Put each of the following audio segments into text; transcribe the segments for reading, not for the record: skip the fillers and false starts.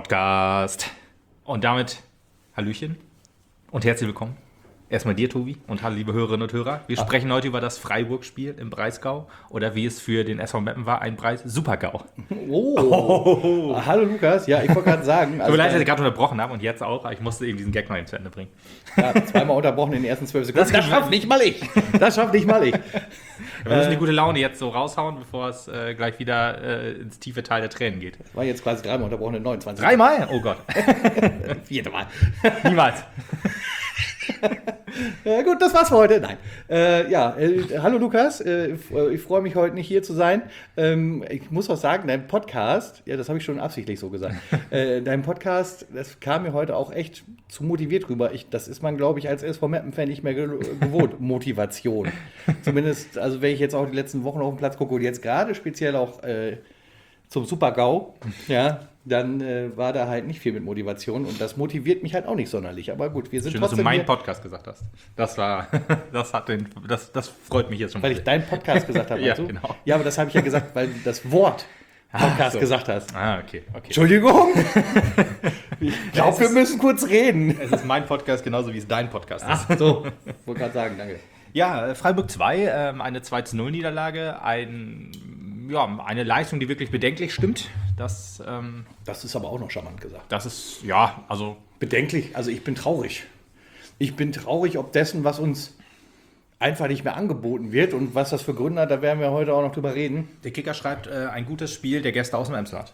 Podcast. Und damit Hallöchen und herzlich willkommen. Erstmal dir, Tobi, und hallo, liebe Hörerinnen und Hörer. Wir sprechen heute über das Freiburg-Spiel im Breisgau oder wie es für den SV Meppen war, ein Preis-Super-GAU. Hallo Lukas. Ja, ich wollte gerade sagen. Tut mir leid, dass ich gerade unterbrochen habe und jetzt auch, aber ich musste eben diesen Gag noch zu Ende bringen. Ja, zweimal unterbrochen in den ersten 12 Sekunden. Das schafft nicht mal ich. Wir müssen die gute Laune jetzt so raushauen, bevor es gleich wieder ins tiefe Tal der Tränen geht. Das war jetzt quasi dreimal unterbrochen in 29. Dreimal? Oh Gott. Vierte Mal. Niemals. Ja, gut, das war's für heute. Nein. Hallo Lukas. Ich freue mich heute nicht hier zu sein. Ich muss auch sagen, dein Podcast, ja, das habe ich schon absichtlich so gesagt, dein Podcast, das kam mir heute auch echt zu motiviert rüber. Das ist man, glaube ich, als SV Meppen-Fan nicht mehr gewohnt. Motivation. Zumindest, also wenn ich jetzt auch die letzten Wochen auf den Platz gucke und jetzt gerade speziell auch zum Super-GAU, ja, dann war da halt nicht viel mit Motivation und das motiviert mich halt auch nicht sonderlich. Aber gut, wir sind schön, trotzdem dass du meinen Podcast gesagt hast. Das freut mich jetzt schon. Weil ich deinen Podcast gesagt habe. Ja, genau. Ja, aber das habe ich ja gesagt, weil du das Wort Podcast gesagt hast. Ah, okay. Entschuldigung. Ich glaube, wir müssen kurz reden. Es ist mein Podcast genauso wie es dein Podcast ist. Ach so, wollte gerade sagen, danke. Ja, Freiburg 2, eine 2-0-Niederlage, eine Leistung, die wirklich bedenklich stimmt. Das ist aber auch noch charmant gesagt. Das ist, ja, also... Bedenklich, also ich bin traurig. Ich bin traurig ob dessen, was uns einfach nicht mehr angeboten wird und was das für Gründe hat, da werden wir heute auch noch drüber reden. Der Kicker schreibt, ein gutes Spiel der Gäste aus dem Emsland.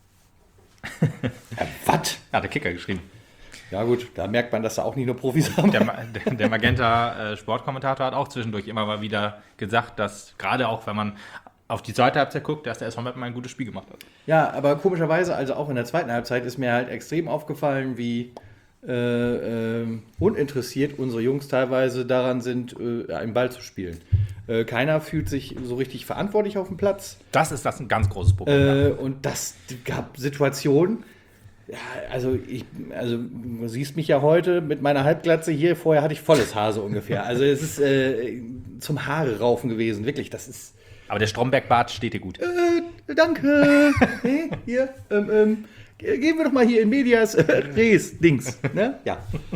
Ja, was? Hat der Kicker geschrieben. Ja gut, da merkt man, dass da auch nicht nur Profis haben. Der Magenta Sportkommentator hat auch zwischendurch immer mal wieder gesagt, dass gerade auch, wenn man auf die zweite Halbzeit guckt, dass der SV Meppen ein gutes Spiel gemacht hat. Ja, aber komischerweise, also auch in der zweiten Halbzeit ist mir halt extrem aufgefallen, wie uninteressiert unsere Jungs teilweise daran sind, einen Ball zu spielen. Keiner fühlt sich so richtig verantwortlich auf dem Platz. Das ist ein ganz großes Problem. Und das gab Situationen. Ja, also du siehst mich ja heute mit meiner Halbglatze hier, vorher hatte ich volles Haar so ungefähr. Also es ist zum Haare raufen gewesen, wirklich, das ist... Aber der Stromberg-Bart steht dir gut. Danke. Hey, hier, gehen wir doch mal hier in Medias Res, Dings. Ne? Ja.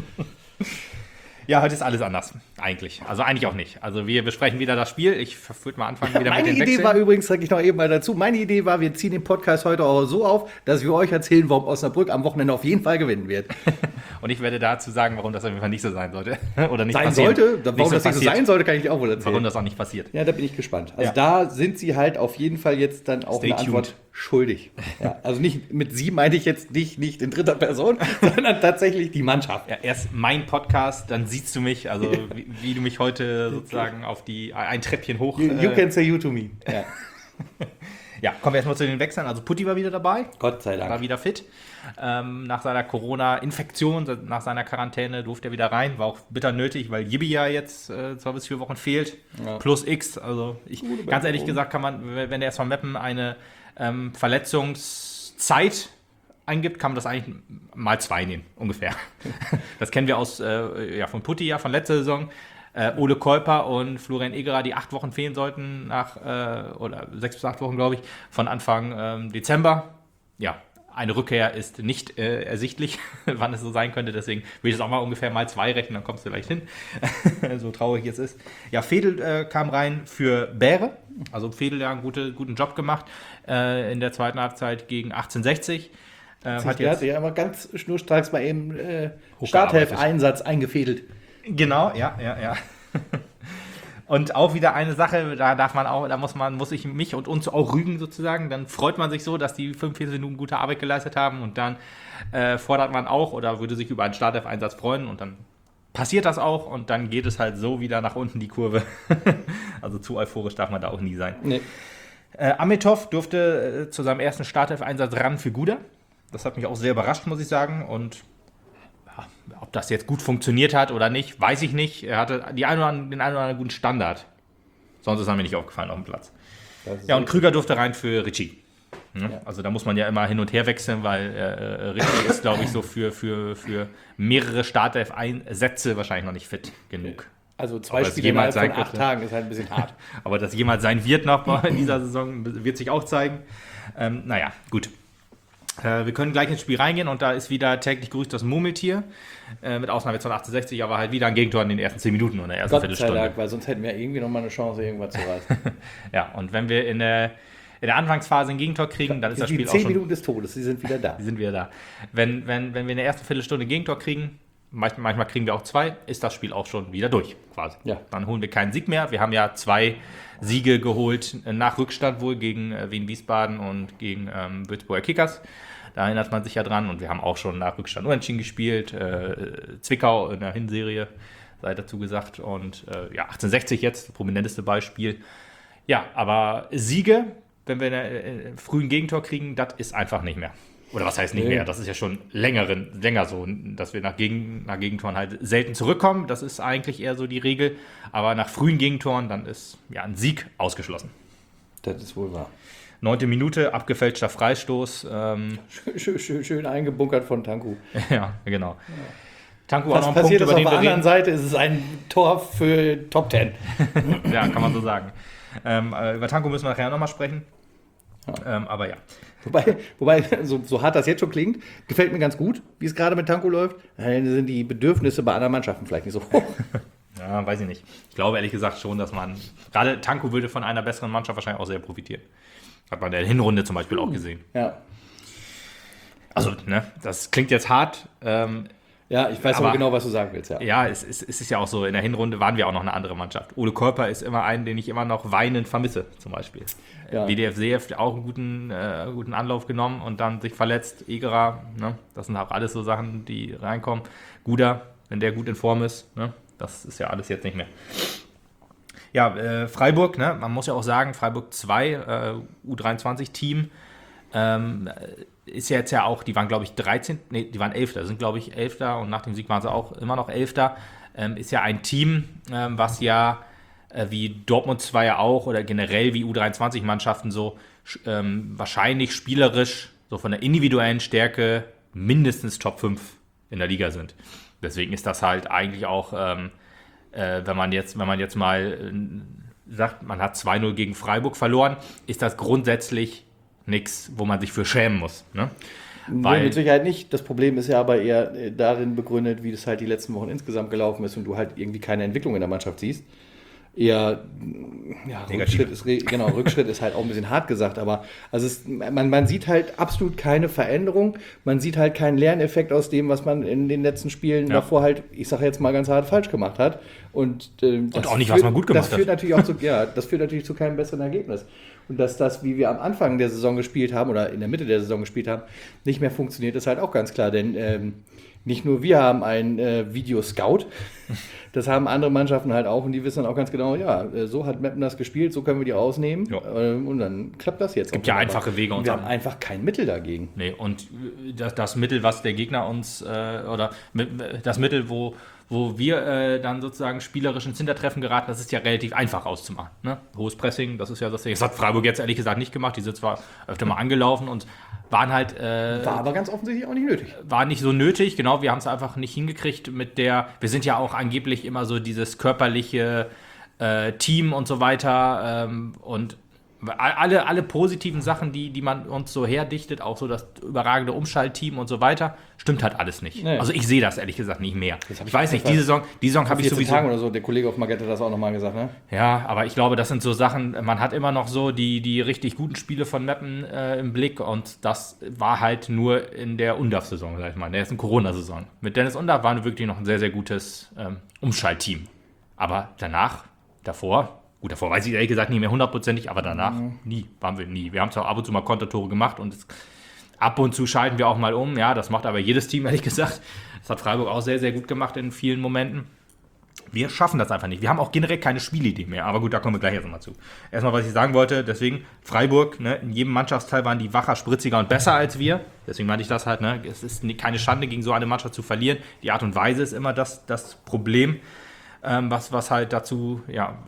Ja, heute ist alles anders, eigentlich. Also eigentlich auch nicht. Also wir besprechen wieder das Spiel. Ich würde mal anfangen wieder mit den Wechseln. Meine Idee war übrigens, sage ich noch eben mal dazu, meine Idee war, wir ziehen den Podcast heute auch so auf, dass wir euch erzählen, warum Osnabrück am Wochenende auf jeden Fall gewinnen wird. Und ich werde dazu sagen, warum das auf jeden Fall nicht so sein sollte. Oder nicht sein passieren. sollte? Warum das nicht so sein sollte, kann ich dir auch wohl erzählen. Warum das auch nicht passiert. Ja, da bin ich gespannt. Also da sind sie halt auf jeden Fall jetzt dann auch eine Antwort schuldig. Ja, also nicht mit sie meine ich jetzt nicht in dritter Person, sondern tatsächlich die Mannschaft. Ja, erst mein Podcast, dann siehst du mich, also wie du mich heute sozusagen auf ein Treppchen hoch... You can say you to me. Ja. Ja, kommen wir erstmal zu den Wechseln. Also Putti war wieder dabei. Gott sei Dank. War wieder fit. Nach seiner Corona-Infektion, nach seiner Quarantäne durfte er wieder rein. War auch bitter nötig, weil Yibi ja jetzt 2 bis 4 Wochen fehlt. Ja. Plus X. Also ganz ehrlich gesagt kann man, wenn der SV Meppen eine Verletzungszeit eingibt, kann man das eigentlich mal 2 nehmen, ungefähr. Das kennen wir von Putti von letzter Saison. Ole Keuper und Florian Egerer, die 8 Wochen fehlen sollten, oder 6 bis 8 Wochen, glaube ich, von Anfang Dezember. Ja, eine Rückkehr ist nicht ersichtlich, wann es so sein könnte. Deswegen will ich das auch mal ungefähr mal 2 rechnen, dann kommst du vielleicht hin. So traurig es ist. Ja, Fedel kam rein für Bäre. Also Fedel ja einen guten Job gemacht in der zweiten Halbzeit gegen 1860. Der hat ja immer ganz schnurstracks mal eben Starthelf-Einsatz eingefädelt. Genau, ja. Und auch wieder eine Sache, muss ich mich und uns auch rügen sozusagen. Dann freut man sich so, dass die 45 Minuten gute Arbeit geleistet haben und dann fordert man auch oder würde sich über einen Startelf-Einsatz freuen und dann passiert das auch und dann geht es halt so wieder nach unten die Kurve. Also zu euphorisch darf man da auch nie sein. Nee. Amitov durfte zu seinem ersten Startelf-Einsatz ran für Guda. Das hat mich auch sehr überrascht, muss ich sagen. Und ob das jetzt gut funktioniert hat oder nicht, weiß ich nicht. Er hatte den einen oder anderen guten Standard. Sonst ist er mir nicht aufgefallen auf dem Platz. Ja, und Krüger durfte rein für Ritchie. Ja. Also da muss man ja immer hin und her wechseln, weil Ritchie ist, glaube ich, so für mehrere Startelf-Einsätze wahrscheinlich noch nicht fit genug. Also 2 Spiele innerhalb von 8 Tagen ist halt ein bisschen hart. Aber das jemals sein wird noch in dieser Saison, wird sich auch zeigen. Naja, gut. Wir können gleich ins Spiel reingehen und da ist wieder täglich grüßt das Murmeltier. Mit Ausnahme von 1860, aber halt wieder ein Gegentor in den ersten 10 Minuten oder der ersten Viertelstunde. Gott sei Dank, weil sonst hätten wir irgendwie nochmal eine Chance, irgendwas zu reißen. Ja, und wenn wir in der Anfangsphase ein Gegentor kriegen, dann ist das Spiel auch 10 schon... Minuten des Todes, sie sind wieder da. Die sind wieder da. Wenn wir in der ersten Viertelstunde ein Gegentor kriegen, manchmal kriegen wir auch 2, ist das Spiel auch schon wieder durch, quasi. Ja. Dann holen wir keinen Sieg mehr. Wir haben ja 2 Siege geholt, nach Rückstand wohl, gegen Wien-Wiesbaden und gegen Würzburger Kickers. Da erinnert man sich ja dran. Und wir haben auch schon nach Rückstand unentschieden gespielt. Zwickau in der Hinserie, sei dazu gesagt. Und 1860 jetzt, das prominenteste Beispiel. Ja, aber Siege, wenn wir einen frühen Gegentor kriegen, das ist einfach nicht mehr. Oder was heißt nicht mehr? Das ist ja schon länger so, dass wir nach Gegentoren halt selten zurückkommen. Das ist eigentlich eher so die Regel. Aber nach frühen Gegentoren, dann ist ja ein Sieg ausgeschlossen. Das ist wohl wahr. 9. Minute, abgefälschter Freistoß. Schön eingebunkert von Tanku. Ja, genau. Ja. Tanku Was auch noch ein passiert Punkt, ist, über den auf der wir anderen Seite ist es ein Tor für Top 10. Ja, kann man so sagen. Über Tanku müssen wir nachher nochmal sprechen. Ja. Aber ja. Wobei so hart das jetzt schon klingt, gefällt mir ganz gut, wie es gerade mit Tanku läuft. Dann sind die Bedürfnisse bei anderen Mannschaften vielleicht nicht so hoch. Ja, weiß ich nicht. Ich glaube ehrlich gesagt schon, dass gerade Tanku würde von einer besseren Mannschaft wahrscheinlich auch sehr profitieren. Hat man in der Hinrunde zum Beispiel auch gesehen. Ja. Also, das klingt jetzt hart. Ja, ich weiß aber genau, was du sagen willst. Ja, es ist ja auch so, in der Hinrunde waren wir auch noch eine andere Mannschaft. Ole Körper ist immer einen, den ich immer noch weinend vermisse, zum Beispiel. Ja. WDF hat auch einen guten Anlauf genommen und dann sich verletzt. Egerer, das sind auch alles so Sachen, die reinkommen. Guder, wenn der gut in Form ist, das ist ja alles jetzt nicht mehr. Ja, Freiburg, man muss ja auch sagen, Freiburg 2, U23-Team, ist ja jetzt ja auch, die waren glaube ich 13, die waren 11. Sind glaube ich 11. Und nach dem Sieg waren sie auch immer noch 11. Ist ja ein Team, was ja wie Dortmund 2 ja auch oder generell wie U23-Mannschaften so wahrscheinlich spielerisch, so von der individuellen Stärke mindestens Top 5 in der Liga sind. Deswegen ist das halt eigentlich auch, wenn man jetzt mal sagt, man hat 2-0 gegen Freiburg verloren, ist das grundsätzlich nichts, wo man sich für schämen muss. Nee, mit Sicherheit nicht. Das Problem ist ja aber eher darin begründet, wie das halt die letzten Wochen insgesamt gelaufen ist und du halt irgendwie keine Entwicklung in der Mannschaft siehst. Eher, Rückschritt ist halt auch ein bisschen hart gesagt, aber also man sieht halt absolut keine Veränderung, man sieht halt keinen Lerneffekt aus dem, was man in den letzten Spielen davor halt, ich sage jetzt mal ganz hart, falsch gemacht hat. Und auch nicht, was man gut gemacht hat. Das führt natürlich zu keinem besseren Ergebnis. Und dass das, wie wir am Anfang der Saison gespielt haben oder in der Mitte der Saison gespielt haben, nicht mehr funktioniert, ist halt auch ganz klar, denn nicht nur wir haben einen Video-Scout, das haben andere Mannschaften halt auch und die wissen dann auch ganz genau, so hat Meppen das gespielt, so können wir die rausnehmen und dann klappt das jetzt. Es gibt ja einfache Wege. Und wir haben einfach kein Mittel dagegen. Nee, und das Mittel, was der Gegner uns, oder das Mittel, wo wir dann sozusagen spielerisch ins Hintertreffen geraten, das ist ja relativ einfach auszumachen. Hohes Pressing, das ist ja das hat Freiburg jetzt ehrlich gesagt nicht gemacht, die sind zwar öfter mal angelaufen und waren halt... war aber ganz offensichtlich auch nicht nötig. War nicht so nötig, genau, wir haben es einfach nicht hingekriegt wir sind ja auch angeblich immer so dieses körperliche Team und so weiter und alle positiven Sachen, die man uns so herdichtet, auch so das überragende Umschaltteam und so weiter, stimmt halt alles nicht. Nee. Also ich sehe das ehrlich gesagt nicht mehr. Ich weiß nicht, die Saison habe ich sowieso... Tagen oder so, der Kollege auf Magenta hat das auch nochmal gesagt, ne? Ja, aber ich glaube, das sind so Sachen, man hat immer noch so die richtig guten Spiele von Meppen im Blick und das war halt nur in der Undav-Saison, sag ich mal, in der ersten Corona-Saison. Mit Dennis Undav waren wir wirklich noch ein sehr, sehr gutes Umschaltteam. Aber davor weiß ich ehrlich gesagt nicht mehr hundertprozentig, aber danach waren wir nie. Wir haben zwar ab und zu mal Kontertore gemacht und ab und zu schalten wir auch mal um. Ja, das macht aber jedes Team, ehrlich gesagt. Das hat Freiburg auch sehr, sehr gut gemacht in vielen Momenten. Wir schaffen das einfach nicht. Wir haben auch generell keine Spielidee mehr. Aber gut, da kommen wir gleich erst mal zu. Erstmal, was ich sagen wollte, deswegen Freiburg, in jedem Mannschaftsteil waren die wacher, spritziger und besser als wir. Deswegen meinte ich das halt, es ist keine Schande, gegen so eine Mannschaft zu verlieren. Die Art und Weise ist immer das Problem, was halt dazu,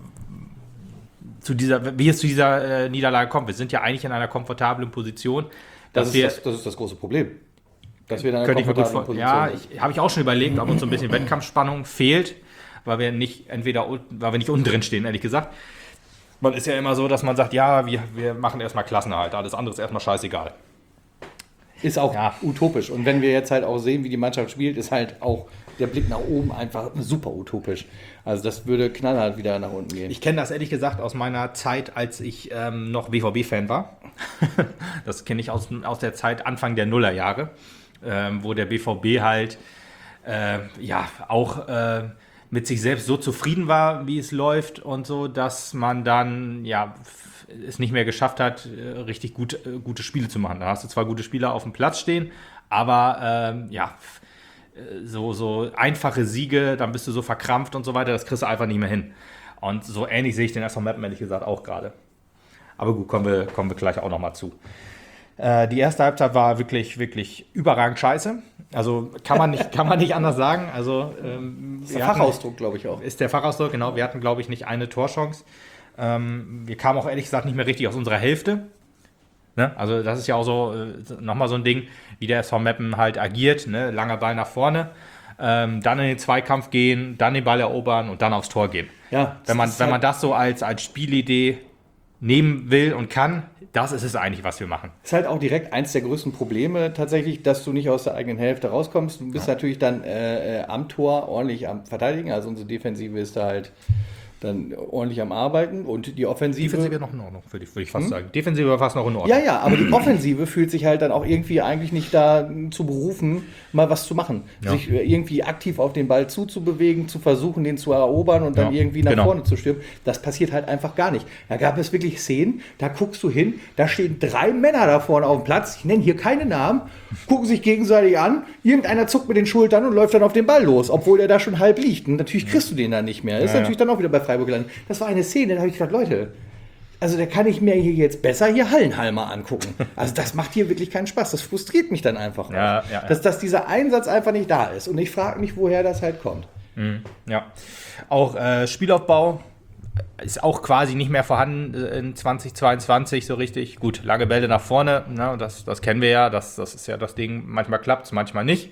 wie es zu dieser Niederlage kommt. Wir sind ja eigentlich in einer komfortablen Position. Das ist das große Problem. Dass wir in einer komfortablen Position sind. Habe ich auch schon überlegt, ob uns so ein bisschen Wettkampfspannung fehlt, weil wir nicht unten drin stehen, ehrlich gesagt. Man ist ja immer so, dass man sagt, wir machen erstmal Klassenerhalt, alles andere ist erstmal scheißegal. ist auch utopisch. Und wenn wir jetzt halt auch sehen, wie die Mannschaft spielt, ist halt auch der Blick nach oben einfach super utopisch. Also das würde knallhart wieder nach unten gehen. Ich kenne das ehrlich gesagt aus meiner Zeit, als ich noch BVB-Fan war. Das kenne ich aus der Zeit Anfang der Nullerjahre, wo der BVB halt auch mit sich selbst so zufrieden war, wie es läuft und so, dass man dann es nicht mehr geschafft hat, richtig gute Spiele zu machen. Da hast du zwar gute Spieler auf dem Platz stehen, aber so einfache Siege, dann bist du so verkrampft und so weiter, das kriegst du einfach nicht mehr hin. Und so ähnlich sehe ich den SV Meppen ehrlich gesagt auch gerade. Aber gut, kommen wir gleich auch nochmal zu. Die erste Halbzeit war wirklich, wirklich überragend scheiße. Also kann man nicht anders sagen. Also, ist der Fachausdruck, glaube ich auch. Ist der Fachausdruck, genau. Wir hatten, glaube ich, nicht eine Torchance. Wir kamen auch ehrlich gesagt nicht mehr richtig aus unserer Hälfte. Ne? Also das ist ja auch so nochmal so ein Ding, wie der SV Meppen halt agiert. Ne? Langer Ball nach vorne, dann in den Zweikampf gehen, dann den Ball erobern und dann aufs Tor gehen. Ja, wenn man das so als Spielidee nehmen will und kann, das ist es eigentlich, was wir machen. Ist halt auch direkt eins der größten Probleme tatsächlich, dass du nicht aus der eigenen Hälfte rauskommst. Du bist natürlich dann am Tor ordentlich am Verteidigen. Also unsere Defensive ist da halt dann ordentlich am Arbeiten und die Offensive... Defensive noch in Ordnung, würde ich fast sagen. Defensive war fast noch in Ordnung. Ja, aber die Offensive fühlt sich halt dann auch irgendwie eigentlich nicht da zu berufen, mal was zu machen. Ja. Sich irgendwie aktiv auf den Ball zuzubewegen, zu versuchen, den zu erobern und dann irgendwie nach vorne zu stürmen. Das passiert halt einfach gar nicht. Da gab es wirklich Szenen, da guckst du hin, da stehen 3 Männer da vorne auf dem Platz, ich nenne hier keine Namen, gucken sich gegenseitig an, irgendeiner zuckt mit den Schultern und läuft dann auf den Ball los, obwohl der da schon halb liegt. Und natürlich kriegst du den dann nicht mehr. Das ist natürlich dann auch wieder bei Freiburg gelandet. Das war eine Szene, da habe ich gedacht, Leute, also da kann ich mir hier jetzt besser hier Hallenhalmer angucken. Also das macht hier wirklich keinen Spaß. Das frustriert mich dann einfach. Dass dieser Einsatz einfach nicht da ist. Und ich frage mich, woher das halt kommt. Ja, auch Spielaufbau ist auch quasi nicht mehr vorhanden in 2022 so richtig. Gut, lange Bälle nach vorne, ne, das kennen wir ja, das ist ja das Ding. Manchmal klappt es, manchmal nicht.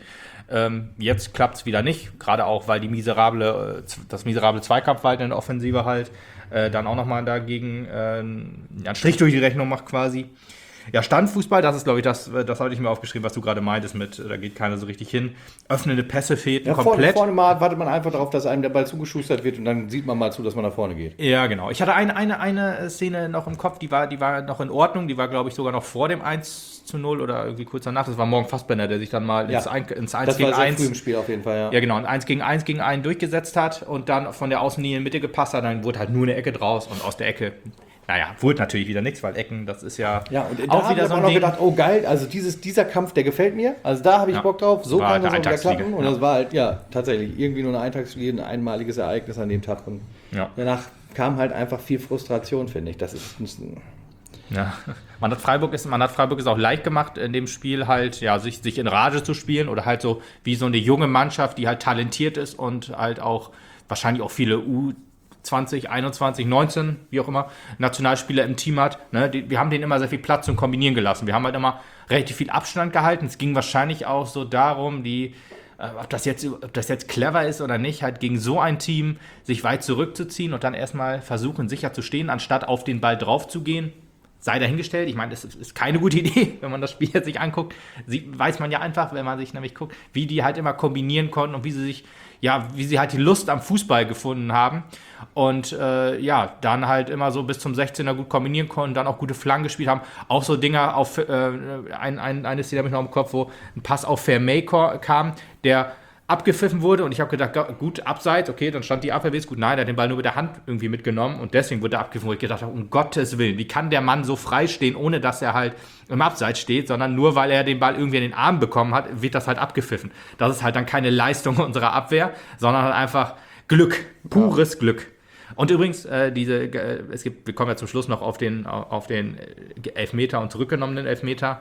Jetzt klappt es wieder nicht, gerade auch, weil das miserable Zweikampfverhalten in der Offensive halt dann auch nochmal dagegen einen Strich durch die Rechnung macht quasi. Ja, Standfußball, das ist, glaube ich, das hatte ich mir aufgeschrieben, was du gerade meintest mit, da geht keiner so richtig hin. Öffnende Pässe fehlten komplett. Vorne mal wartet man einfach darauf, dass einem der Ball zugeschustert wird und dann sieht man mal zu, dass man nach vorne geht. Ja, genau. Ich hatte eine Szene noch im Kopf, die war noch in Ordnung, die war, glaube ich, sogar noch vor dem 1:0 oder irgendwie kurz danach. Das war Morgen Fassbender, der sich dann mal ins 1 gegen 1. Das war sehr früh im Spiel auf jeden Fall, ja. Ja, genau, ein 1 gegen 1 durchgesetzt hat und dann von der Außenlinie in die Mitte gepasst hat, dann wurde halt nur eine Ecke draus und aus der Ecke... Naja, wurde natürlich wieder nichts, weil Ecken, das ist ja und auch wieder so ein Ding. Ich habe noch gedacht, oh geil, also dieser Kampf, der gefällt mir. Also da habe ich Bock drauf. So kann das auch wieder klappen. Und das war halt, tatsächlich irgendwie nur eine Eintagsfliege, ein einmaliges Ereignis an dem Tag. Und danach kam halt einfach viel Frustration, finde ich. Das ist Man hat Freiburg es auch leicht gemacht, in dem Spiel halt, sich in Rage zu spielen oder halt so wie so eine junge Mannschaft, die halt talentiert ist und halt auch wahrscheinlich auch viele 20, 21, 19, wie auch immer, Nationalspieler im Team hat. Ne? Wir haben denen immer sehr viel Platz zum Kombinieren gelassen. Wir haben halt immer relativ viel Abstand gehalten. Es ging wahrscheinlich auch so darum, ob das jetzt clever ist oder nicht, halt gegen so ein Team sich weit zurückzuziehen und dann erstmal versuchen, sicher zu stehen, anstatt auf den Ball drauf zu gehen. Sei dahingestellt. Ich meine, das ist keine gute Idee, wenn man das Spiel jetzt sich anguckt. Weiß man ja einfach, wenn man sich nämlich guckt, wie die halt immer kombinieren konnten und wie sie halt die Lust am Fußball gefunden haben und dann halt immer so bis zum 16er gut kombinieren konnten, dann auch gute Flanken gespielt haben. Auch so Dinger auf eine Szene habe ich noch im Kopf, wo ein Pass auf Vermey kam, der abgepfiffen wurde und ich habe gedacht, gut, abseits, okay, dann stand die Abwehr, gut, nein, er hat den Ball nur mit der Hand irgendwie mitgenommen und deswegen wurde er abgepfiffen, wo ich gedacht habe, um Gottes Willen, wie kann der Mann so frei stehen, ohne dass er halt im Abseits steht, sondern nur, weil er den Ball irgendwie in den Arm bekommen hat, wird das halt abgepfiffen. Das ist halt dann keine Leistung unserer Abwehr, sondern halt einfach Glück, pures Glück. Und übrigens, wir kommen ja zum Schluss noch auf den Elfmeter und zurückgenommenen Elfmeter.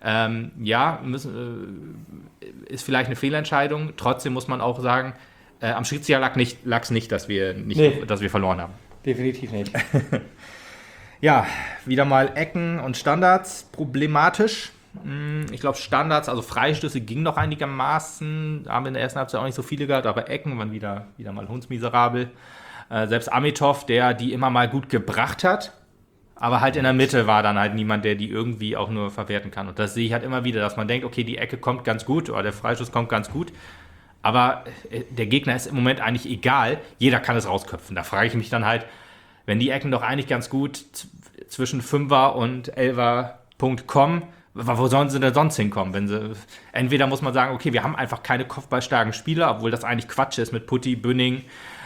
Ist vielleicht eine Fehlentscheidung. Trotzdem muss man auch sagen, am Schiedsrichter lag es nicht, dass wir verloren haben. Definitiv nicht. Ja, wieder mal Ecken und Standards problematisch. Ich glaube, Standards, also Freistöße gingen noch einigermaßen. Haben wir in der ersten Halbzeit auch nicht so viele gehabt, aber Ecken waren wieder mal hundsmiserabel. Selbst Amitov, der die immer mal gut gebracht hat, Aber halt in der Mitte war dann halt niemand, der die irgendwie auch nur verwerten kann. Und das sehe ich halt immer wieder, dass man denkt, okay, die Ecke kommt ganz gut oder der Freischuss kommt ganz gut. Aber der Gegner ist im Moment eigentlich egal. Jeder kann es rausköpfen. Da frage ich mich dann halt, wenn die Ecken doch eigentlich ganz gut zwischen 5er und 11er Punkt kommen, wo sollen sie denn sonst hinkommen? Entweder muss man sagen, okay, wir haben einfach keine kopfballstarken Spieler, obwohl das eigentlich Quatsch ist mit Putti, Bünning,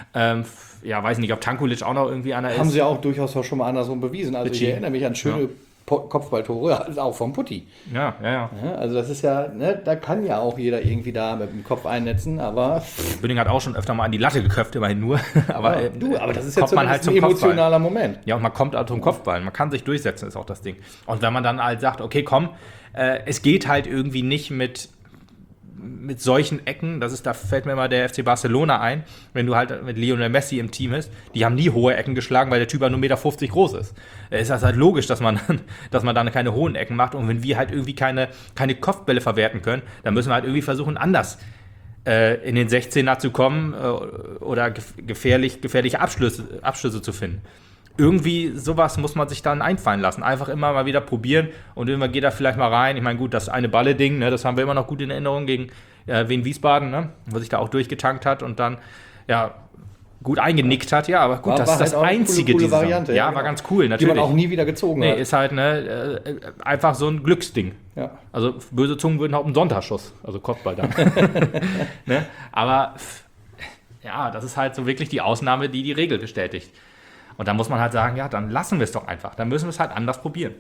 weiß nicht, ob Tankulic auch noch irgendwie einer ist. Haben sie auch durchaus auch schon mal andersrum bewiesen. Also ich erinnere mich an schöne Kopfballtore, also auch vom Putti. Ja. Also das ist ja, ne, da kann ja auch jeder irgendwie da mit dem Kopf einnetzen, aber... Bünning hat auch schon öfter mal an die Latte geköpft, immerhin nur. aber das ist jetzt so ein halt emotionaler Moment. Ja, und man kommt halt zum Kopfball. Man kann sich durchsetzen, ist auch das Ding. Und wenn man dann halt sagt, okay, komm, es geht halt irgendwie nicht mit solchen Ecken, da fällt mir mal der FC Barcelona ein, wenn du halt mit Lionel Messi im Team bist, die haben nie hohe Ecken geschlagen, weil der Typ halt nur 1,50 Meter groß ist. Ist das halt logisch, dass man dann keine hohen Ecken macht, und wenn wir halt irgendwie keine Kopfbälle verwerten können, dann müssen wir halt irgendwie versuchen, anders in den 16er zu kommen oder gefährliche Abschlüsse zu finden. Irgendwie sowas muss man sich dann einfallen lassen. Einfach immer mal wieder probieren und irgendwann geht er vielleicht mal rein. Ich meine, gut, das eine Balle-Ding, ne, das haben wir immer noch gut in Erinnerung gegen Wien Wiesbaden, ne, wo sich da auch durchgetankt hat und dann gut eingenickt hat. Ja, aber gut, das ist das halt einzige coole Variante. Ja, war ganz cool, natürlich. Die man auch nie wieder gezogen hat. Ist halt einfach so ein Glücksding. Ja. Also böse Zungen würden auch einen Sonntagsschuss, also Kopfball dann. Ne? Aber ja, das ist halt so wirklich die Ausnahme, die Regel bestätigt. Und da muss man halt sagen, ja, dann lassen wir es doch einfach. Dann müssen wir es halt anders probieren.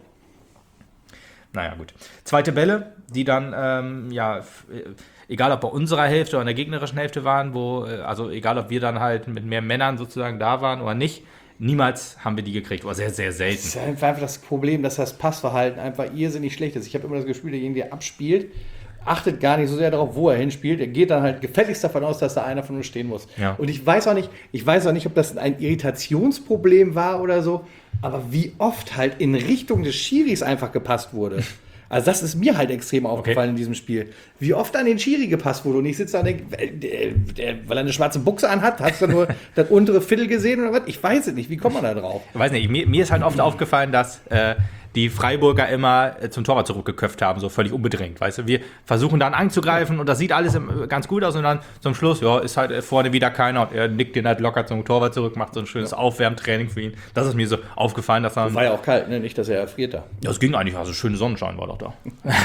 Naja, gut. Zweite Bälle, die dann, egal ob bei unserer Hälfte oder in der gegnerischen Hälfte waren, also egal ob wir dann halt mit mehr Männern sozusagen da waren oder nicht, niemals haben wir die gekriegt. Oder sehr, sehr selten. Das ist einfach das Problem, dass das Passverhalten einfach irrsinnig schlecht ist. Ich habe immer das Gefühl, derjenige abspielt, achtet gar nicht so sehr darauf, wo er hinspielt. Er geht dann halt gefälligst davon aus, dass da einer von uns stehen muss. Ja. Und ich weiß auch nicht, ob das ein Irritationsproblem war oder so, aber wie oft halt in Richtung des Schiris einfach gepasst wurde. Also das ist mir halt extrem aufgefallen in diesem Spiel. Wie oft an den Schiri gepasst wurde. Und ich sitze da und denke, weil er eine schwarze Buchse anhat, hast du nur das untere Viertel gesehen oder was? Ich weiß es nicht. Wie kommt man da drauf? Ich weiß nicht. Mir ist halt oft aufgefallen, dass die Freiburger immer zum Torwart zurückgeköpft haben, so völlig unbedrängt. Weißt du, wir versuchen dann anzugreifen und das sieht alles ganz gut aus und dann zum Schluss, ist halt vorne wieder keiner und er nickt den halt locker zum Torwart zurück, macht so ein schönes Aufwärmtraining für ihn. Das ist mir so aufgefallen, dass dann... War ja auch kalt, ne? Nicht, dass er erfriert da. Ja, es ging eigentlich, also schöner Sonnenschein war doch da.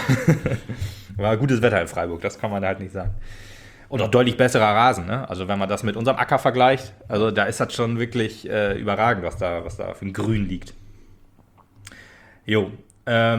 War gutes Wetter in Freiburg, das kann man halt nicht sagen. Und auch deutlich besserer Rasen, ne? Also wenn man das mit unserem Acker vergleicht, also da ist das schon wirklich überragend, was da für ein Grün liegt. Jo, das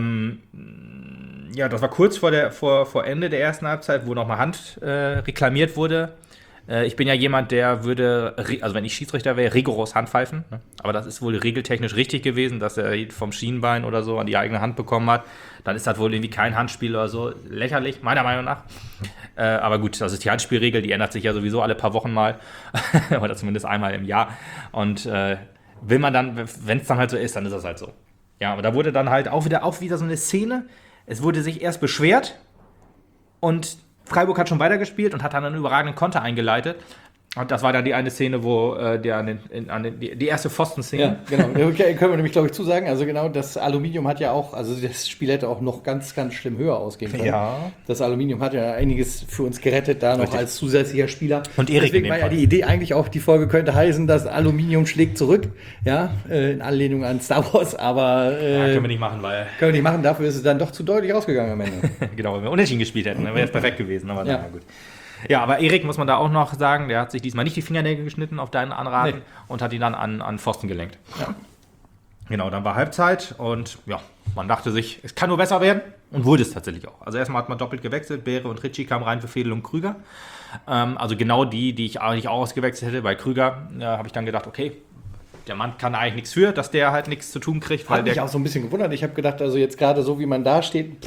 war kurz vor Ende der ersten Halbzeit, wo nochmal Hand reklamiert wurde. Ich bin ja jemand, der würde, also wenn ich Schiedsrichter wäre, rigoros Hand pfeifen. Ne? Aber das ist wohl regeltechnisch richtig gewesen, dass er vom Schienbein oder so an die eigene Hand bekommen hat. Dann ist das wohl irgendwie kein Handspiel oder so. Lächerlich, meiner Meinung nach. Aber gut, das ist die Handspielregel, die ändert sich ja sowieso alle paar Wochen mal. Oder zumindest einmal im Jahr. Und will man dann, wenn es dann halt so ist, dann ist das halt so. Ja, aber da wurde dann halt auch wieder so eine Szene. Es wurde sich erst beschwert und Freiburg hat schon weitergespielt und hat dann einen überragenden Konter eingeleitet. Und das war dann die eine Szene, wo die erste Pfosten-Szene. Ja, genau. Okay, können wir nämlich, glaube ich, zusagen. Also genau, das Aluminium hat ja auch, also das Spiel hätte auch noch ganz, ganz schlimm höher ausgehen können. Ja. Das Aluminium hat ja einiges für uns gerettet, da noch als zusätzlicher Spieler. Und Erik deswegen war ja die Idee eigentlich auch, die Folge könnte heißen, das Aluminium schlägt zurück. Ja, in Anlehnung an Star Wars, aber... können wir nicht machen, weil... Können wir nicht machen, dafür ist es dann doch zu deutlich ausgegangen am Ende. Genau, wenn wir unentschieden gespielt hätten, dann wäre es perfekt gewesen, aber ja. Gut. Ja, aber Erik, muss man da auch noch sagen, der hat sich diesmal nicht die Fingernägel geschnitten auf deinen Anraten und hat ihn dann an Pfosten gelenkt. Ja. Genau, dann war Halbzeit und ja, man dachte sich, es kann nur besser werden und wurde es tatsächlich auch. Also erstmal hat man doppelt gewechselt, Beere und Ritchie kamen rein für Fedel und Krüger. Also genau die ich eigentlich auch ausgewechselt hätte. Bei Krüger habe ich dann gedacht, okay, der Mann kann eigentlich nichts für, dass der halt nichts zu tun kriegt. Hat mich auch so ein bisschen gewundert. Ich habe gedacht, also jetzt gerade so, wie man da steht,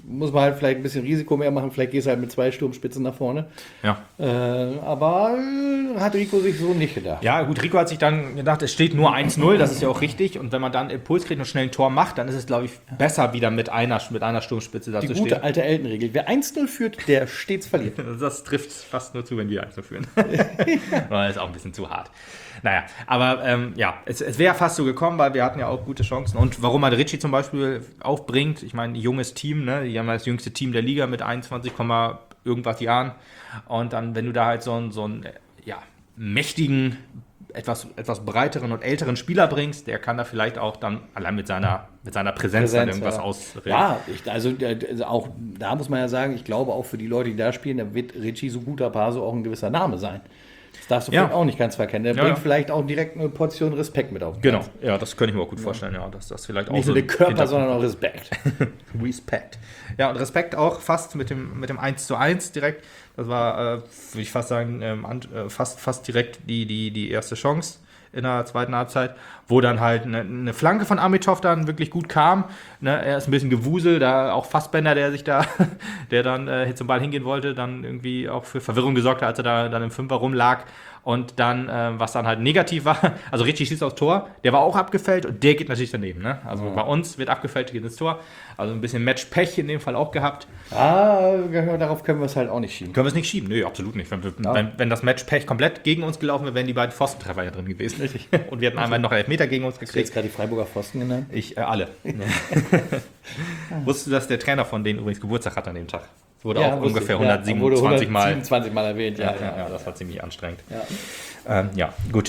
muss man halt vielleicht ein bisschen Risiko mehr machen. Vielleicht gehst du halt mit 2 Sturmspitzen nach vorne. Ja. Aber hat Rico sich so nicht gedacht. Ja, gut, Rico hat sich dann gedacht, es steht nur 1-0, das ist ja auch richtig. Und wenn man dann Impuls kriegt und schnell ein Tor macht, dann ist es, glaube ich, besser, wieder mit einer Sturmspitze da Die zu gute stehen. alte Elton-Regel. Wer 1-0 führt, der stets verliert. Das trifft fast nur zu, wenn wir 1-0 führen. Das ist auch ein bisschen zu hart. Naja, aber es wäre fast so gekommen, weil wir hatten ja auch gute Chancen. Und warum man Ricci zum Beispiel aufbringt, ich meine, junges Team, ne? Die haben das jüngste Team der Liga mit 21, irgendwas Jahren. Und dann, wenn du da halt so einen mächtigen, etwas breiteren und älteren Spieler bringst, der kann da vielleicht auch dann allein mit seiner Präsenz dann irgendwas ausreden. Ja, also auch da muss man ja sagen, ich glaube auch für die Leute, die da spielen, da wird Ricci so guter Paso auch ein gewisser Name sein. Das darfst du vielleicht auch nicht ganz verkennen. Der bringt vielleicht auch direkt eine Portion Respekt mit auf. Genau, ja, das könnte ich mir auch gut vorstellen, ja, dass das vielleicht auch nicht so nur der Körper, sondern auch Respekt. Respekt. Ja, und Respekt auch fast mit dem 1:1 direkt. Das war, würde ich fast sagen, fast direkt die erste Chance in der zweiten Halbzeit, wo dann halt eine Flanke von Amitov dann wirklich gut kam. Ne, er ist ein bisschen gewuselt, da auch Fassbender, der dann zum Ball hingehen wollte, dann irgendwie auch für Verwirrung gesorgt hat, als er da dann im Fünfer rumlag. Und dann, was dann halt negativ war, also Ricci schießt aufs Tor, der war auch abgefällt und der geht natürlich daneben. Ne? Also bei uns wird abgefällt, geht ins Tor. Also ein bisschen Match-Pech in dem Fall auch gehabt. Darauf können wir es halt auch nicht schieben. Können wir es nicht schieben? Nö, absolut nicht. Wenn das Match-Pech komplett gegen uns gelaufen wäre, wären die beiden Pfostentreffer ja drin gewesen. Richtig. Und wir hätten einmal noch Elfmeter gegen uns gekriegt. Hast du jetzt gerade die Freiburger Pfosten genannt? Alle. Wusstest du, dass der Trainer von denen übrigens Geburtstag hat an dem Tag? Das wurde auch ungefähr 127 Mal erwähnt. Ja, das war ziemlich anstrengend. Gut.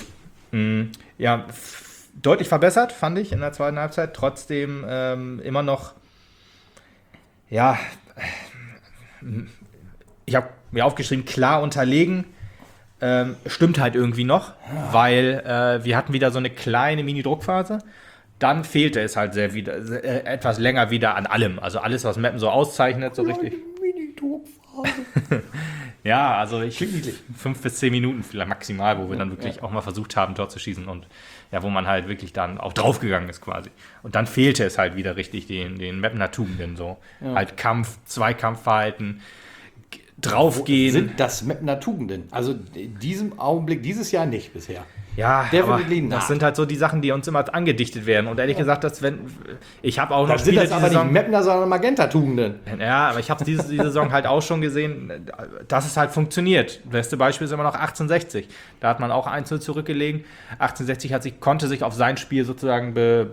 Deutlich verbessert, fand ich, in der zweiten Halbzeit. Trotzdem immer noch, ich habe mir aufgeschrieben, klar unterlegen. Stimmt halt irgendwie noch, weil wir hatten wieder so eine kleine Mini-Druckphase. Dann fehlte es halt etwas länger wieder an allem. Also alles, was Meppen so auszeichnet, so richtig. Ja, also 5 bis 10 Minuten vielleicht maximal, wo wir dann wirklich auch mal versucht haben, dort zu schießen und wo man halt wirklich dann auch draufgegangen ist quasi. Und dann fehlte es halt wieder richtig den Meppener Tugenden so. Ja. Halt Kampf, Zweikampfverhalten, draufgehen. Sind das Meppener Tugenden? Also in diesem Augenblick, dieses Jahr nicht bisher. Ja, aber das sind halt so die Sachen, die uns immer angedichtet werden. Und ehrlich gesagt, ich habe auch noch Spiele diese Saison... Das sind aber nicht Meppener, sondern Magenta-Tugenden. Ja, aber ich habe diese Saison halt auch schon gesehen, dass es halt funktioniert. Das beste Beispiel ist immer noch 1860. Da hat man auch 1-0 zurückgelegen. 1860 konnte sich auf sein Spiel sozusagen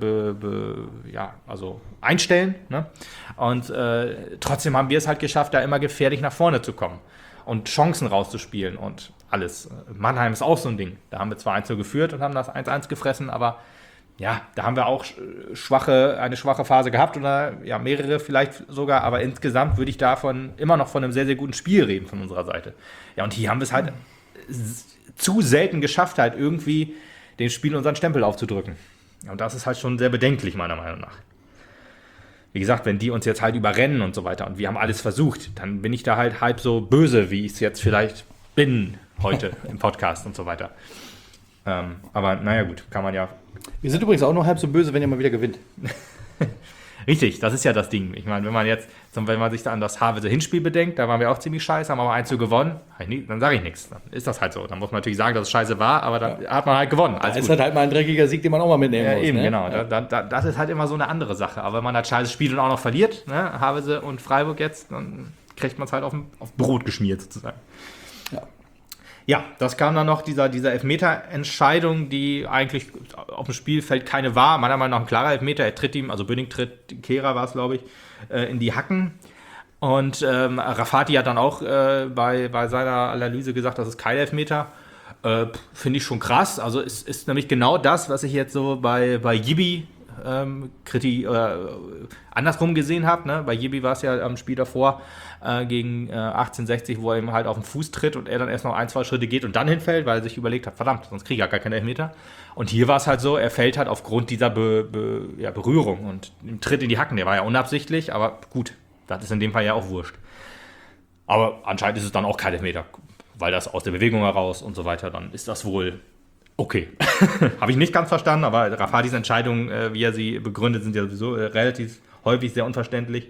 einstellen. Ne? Und trotzdem haben wir es halt geschafft, da immer gefährlich nach vorne zu kommen und Chancen rauszuspielen und alles. Mannheim ist auch so ein Ding. Da haben wir zwar 1-0 geführt und haben das 1-1 gefressen, aber da haben wir auch eine schwache Phase gehabt oder mehrere vielleicht sogar, aber insgesamt würde ich immer noch von einem sehr, sehr guten Spiel reden von unserer Seite. Ja, und hier haben wir es halt zu selten geschafft, halt irgendwie dem Spiel unseren Stempel aufzudrücken. Ja, und das ist halt schon sehr bedenklich, meiner Meinung nach. Wie gesagt, wenn die uns jetzt halt überrennen und so weiter und wir haben alles versucht, dann bin ich da halt halb so böse, wie ich es jetzt vielleicht bin heute im Podcast und so weiter. Aber naja gut, kann man ja... Wir sind übrigens auch noch halb so böse, wenn ihr mal wieder gewinnt. Richtig, das ist ja das Ding. Ich meine, wenn man sich da an das Havelse-Hinspiel bedenkt, da waren wir auch ziemlich scheiße, haben aber 1-0 gewonnen, dann sage ich nichts. Dann ist das halt so. Dann muss man natürlich sagen, dass es scheiße war, aber dann hat man halt gewonnen. Das ist halt mal ein dreckiger Sieg, den man auch mal mitnehmen muss. Eben, ne? Genau. Ja. Das ist halt immer so eine andere Sache. Aber wenn man das scheiße spielt und auch noch verliert, ne, Havelse und Freiburg jetzt, dann kriegt man es halt auf Brot geschmiert sozusagen. Ja, das kam dann noch, dieser Elfmeter-Entscheidung, die eigentlich auf dem Spielfeld keine war. Meiner Meinung nach ein klarer Elfmeter. Er tritt ihm, also Böning tritt, Kehrer war es, glaube ich, in die Hacken. Und Rafati hat dann auch bei seiner Analyse gesagt, das ist kein Elfmeter. Finde ich schon krass. Also es ist nämlich genau das, was ich jetzt so bei Yibi andersrum gesehen habe. Ne? Bei Yibi war es ja am Spiel davor gegen 1860, wo er ihm halt auf den Fuß tritt und er dann erst noch 1-2 Schritte geht und dann hinfällt, weil er sich überlegt hat, verdammt, sonst kriege ich ja gar keinen Elfmeter. Und hier war es halt so, er fällt halt aufgrund dieser Berührung und im Tritt in die Hacken. Der war ja unabsichtlich, aber gut, das ist in dem Fall ja auch wurscht. Aber anscheinend ist es dann auch kein Elfmeter, weil das aus der Bewegung heraus und so weiter, dann ist das wohl okay. Habe ich nicht ganz verstanden, aber Rafatis Entscheidungen, wie er sie begründet, sind ja sowieso relativ häufig sehr unverständlich.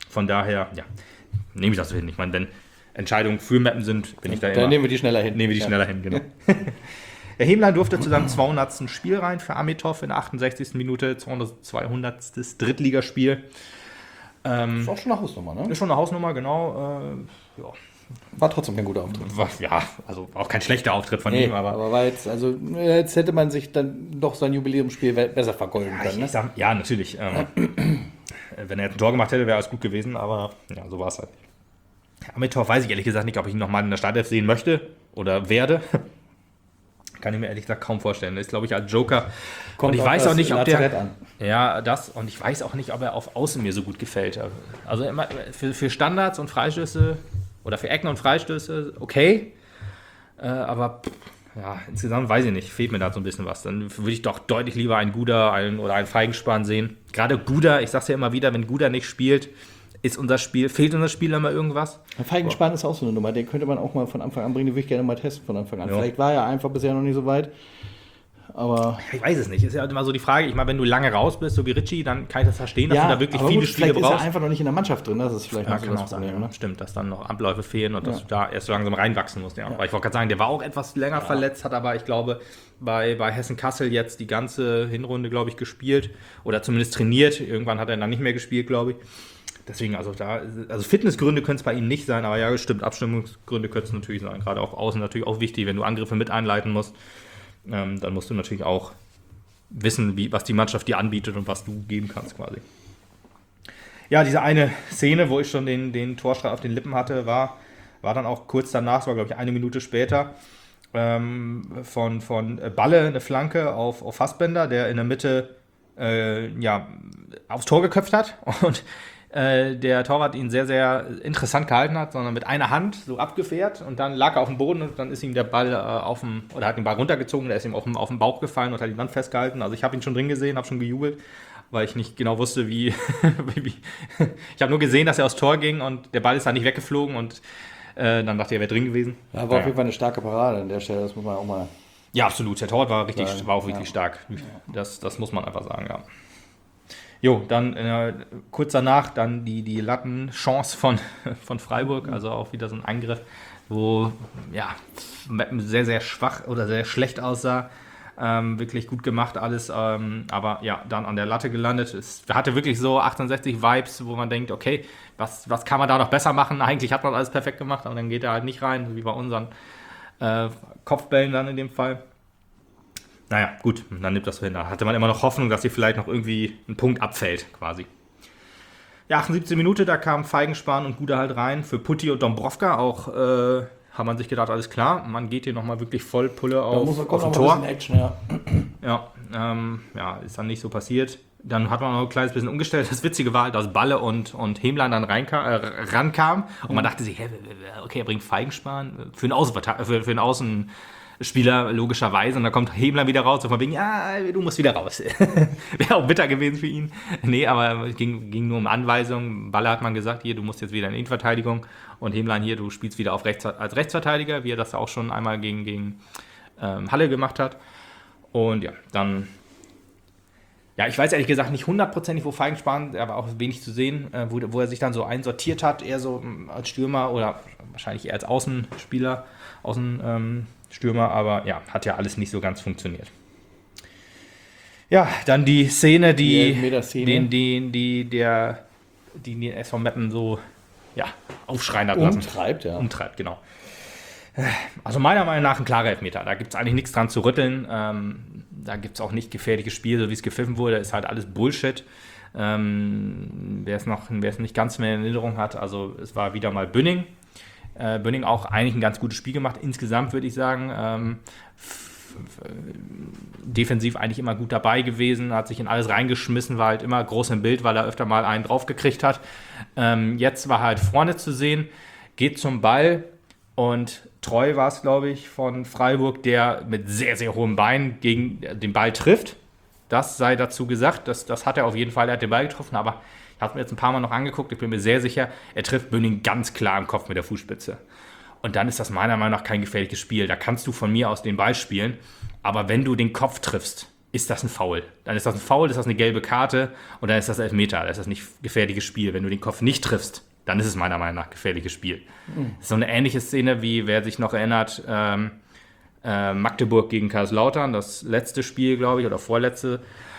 Von daher, ja, nehme ich das so hin. Ich meine, wenn Entscheidungen für Mappen sind, bin ich da immer... Dann nehmen wir die schneller hin. Schneller hin, genau. Der Hemlein durfte zu seinem 200. Spiel rein für Amitov in der 68. Minute, 200. Drittligaspiel. Ist auch schon eine Hausnummer, ne? Ist schon eine Hausnummer, genau. Ja. War trotzdem kein guter Auftritt. Ja, also auch kein schlechter Auftritt von ihm, aber war jetzt, also jetzt hätte man sich dann doch sein Jubiläumsspiel besser vergolden können. Ne? Ja, natürlich. Wenn er jetzt ein Tor gemacht hätte, wäre alles gut gewesen, aber ja, so war es halt nicht. Amitov weiß ich ehrlich gesagt nicht, ob ich ihn nochmal in der Startelf sehen möchte oder werde. Kann ich mir ehrlich gesagt kaum vorstellen. Das ist, glaube ich, als Joker. Kommt und ich weiß auch nicht, ob der. An. Ja, das. Und ich weiß auch nicht, ob er auf Außen mir so gut gefällt. Also immer für Standards und Freistöße oder für Ecken und Freistöße okay. Aber ja, insgesamt weiß ich nicht. Fehlt mir da so ein bisschen was. Dann würde ich doch deutlich lieber einen Guda oder einen Feigenspahn sehen. Gerade Guda, ich sag's ja immer wieder, wenn Guda nicht spielt, fehlt unser Spiel immer irgendwas? Ein Feigenspahn ist auch so eine Nummer, den könnte man auch mal von Anfang an bringen, den würde ich gerne mal testen von Anfang an. Ja. Vielleicht war er einfach bisher noch nicht so weit, aber... Ich weiß es nicht, ist ja immer so die Frage, ich meine, wenn du lange raus bist, so wie Richie, dann kann ich das verstehen, dass du da wirklich viele Spiele brauchst. Vielleicht ist er einfach noch nicht in der Mannschaft drin, das ist vielleicht noch so das Problem. Ne? Stimmt, dass dann noch Abläufe fehlen und dass du da erst so langsam reinwachsen musst. Ja. Aber ich wollte gerade sagen, der war auch etwas länger verletzt, hat aber, ich glaube, bei Hessen-Kassel jetzt die ganze Hinrunde, glaube ich, gespielt oder zumindest trainiert. Irgendwann hat er dann nicht mehr gespielt, glaube ich. Deswegen, also Fitnessgründe können es bei ihm nicht sein, aber ja, stimmt, Abstimmungsgründe können es natürlich sein. Gerade auch außen natürlich auch wichtig, wenn du Angriffe mit einleiten musst, dann musst du natürlich auch wissen, was die Mannschaft dir anbietet und was du geben kannst quasi. Ja, diese eine Szene, wo ich schon den Torstrahl auf den Lippen hatte, war dann auch kurz danach, das war glaube ich 1 Minute später, von Balle eine Flanke auf Fassbender, der in der Mitte aufs Tor geköpft hat und der Torwart ihn sehr, sehr interessant gehalten hat, sondern mit einer Hand so abgefährt und dann lag er auf dem Boden und dann ist ihm der Ball hat den Ball runtergezogen, der ist ihm auf den Bauch gefallen und hat ihn dann festgehalten. Also ich habe ihn schon drin gesehen, habe schon gejubelt, weil ich nicht genau wusste, wie ich habe nur gesehen, dass er aufs Tor ging und der Ball ist dann nicht weggeflogen und dann dachte ich, er wäre drin gewesen. Ja, war auf jeden Fall eine starke Parade an der Stelle, das muss man auch mal... Ja, absolut, der Torwart war auch wirklich stark. Das muss man einfach sagen, ja. Jo, dann kurz danach dann die Lattenchance von Freiburg, also auch wieder so ein Angriff, wo sehr, sehr schwach oder sehr schlecht aussah. Wirklich gut gemacht alles, aber ja, dann an der Latte gelandet. Es hatte wirklich so 68 Vibes, wo man denkt, okay, was kann man da noch besser machen? Eigentlich hat man alles perfekt gemacht, aber dann geht er halt nicht rein, wie bei unseren Kopfbällen dann in dem Fall. Naja, gut, dann nimmt das so hin. Da hatte man immer noch Hoffnung, dass hier vielleicht noch irgendwie ein Punkt abfällt, quasi. Ja, 78 Minute, da kamen Feigenspahn und Guda halt rein. Für Putti und Dombrovka auch, hat man sich gedacht, alles klar, man geht hier nochmal wirklich voll Pulle auf ein Tor. Action, Ja, ist dann nicht so passiert. Dann hat man noch ein kleines bisschen umgestellt. Das Witzige war, dass Balle und Hemlein dann rankamen und man dachte sich, okay, er bringt Feigenspahn für einen Außenspieler logischerweise und dann kommt Hemlein wieder raus und von wegen, ja, du musst wieder raus. Wäre auch bitter gewesen für ihn. Nee, aber es ging nur um Anweisungen. Balle hat man gesagt, hier, du musst jetzt wieder in Innenverteidigung und Hemlein hier, du spielst wieder als Rechtsverteidiger, wie er das auch schon einmal gegen Halle gemacht hat. Und ja, dann... Ja, ich weiß ehrlich gesagt nicht hundertprozentig, wo Feigenspahn, er war auch wenig zu sehen, wo er sich dann so einsortiert hat, eher so als Stürmer oder wahrscheinlich eher als Außenspieler, Außenstürmer, aber ja, hat ja alles nicht so ganz funktioniert. Ja, dann die Szene, die SV Meppen so aufschreien hat lassen. Umtreibt, genau. Also meiner Meinung nach ein klarer Elfmeter. Da gibt es eigentlich nichts dran zu rütteln. Da gibt es auch nicht gefährliches Spiel, so wie es gepfiffen wurde. Ist halt alles Bullshit. Wer es nicht ganz mehr in Erinnerung hat, also es war wieder mal Bünning. Bünning auch eigentlich ein ganz gutes Spiel gemacht. Insgesamt würde ich sagen, defensiv eigentlich immer gut dabei gewesen, hat sich in alles reingeschmissen, war halt immer groß im Bild, weil er öfter mal einen draufgekriegt hat. Jetzt war er halt vorne zu sehen, geht zum Ball und Treu war es, glaube ich, von Freiburg, der mit sehr, sehr hohem Bein gegen den Ball trifft. Das sei dazu gesagt, das hat er auf jeden Fall, er hat den Ball getroffen, aber ich habe mir jetzt ein paar Mal noch angeguckt, ich bin mir sehr sicher, er trifft Bünning ganz klar im Kopf mit der Fußspitze. Und dann ist das meiner Meinung nach kein gefährliches Spiel. Da kannst du von mir aus den Ball spielen, aber wenn du den Kopf triffst, ist das ein Foul. Dann ist das ein Foul, ist das eine gelbe Karte und dann ist das Elfmeter. Dann ist das nicht gefährliches Spiel. Wenn du den Kopf nicht triffst, dann ist es meiner Meinung nach gefährliches Spiel. Das ist so eine ähnliche Szene, wie, wer sich noch erinnert, Magdeburg gegen Kaiserslautern, das letzte Spiel, glaube ich, oder vorletzte.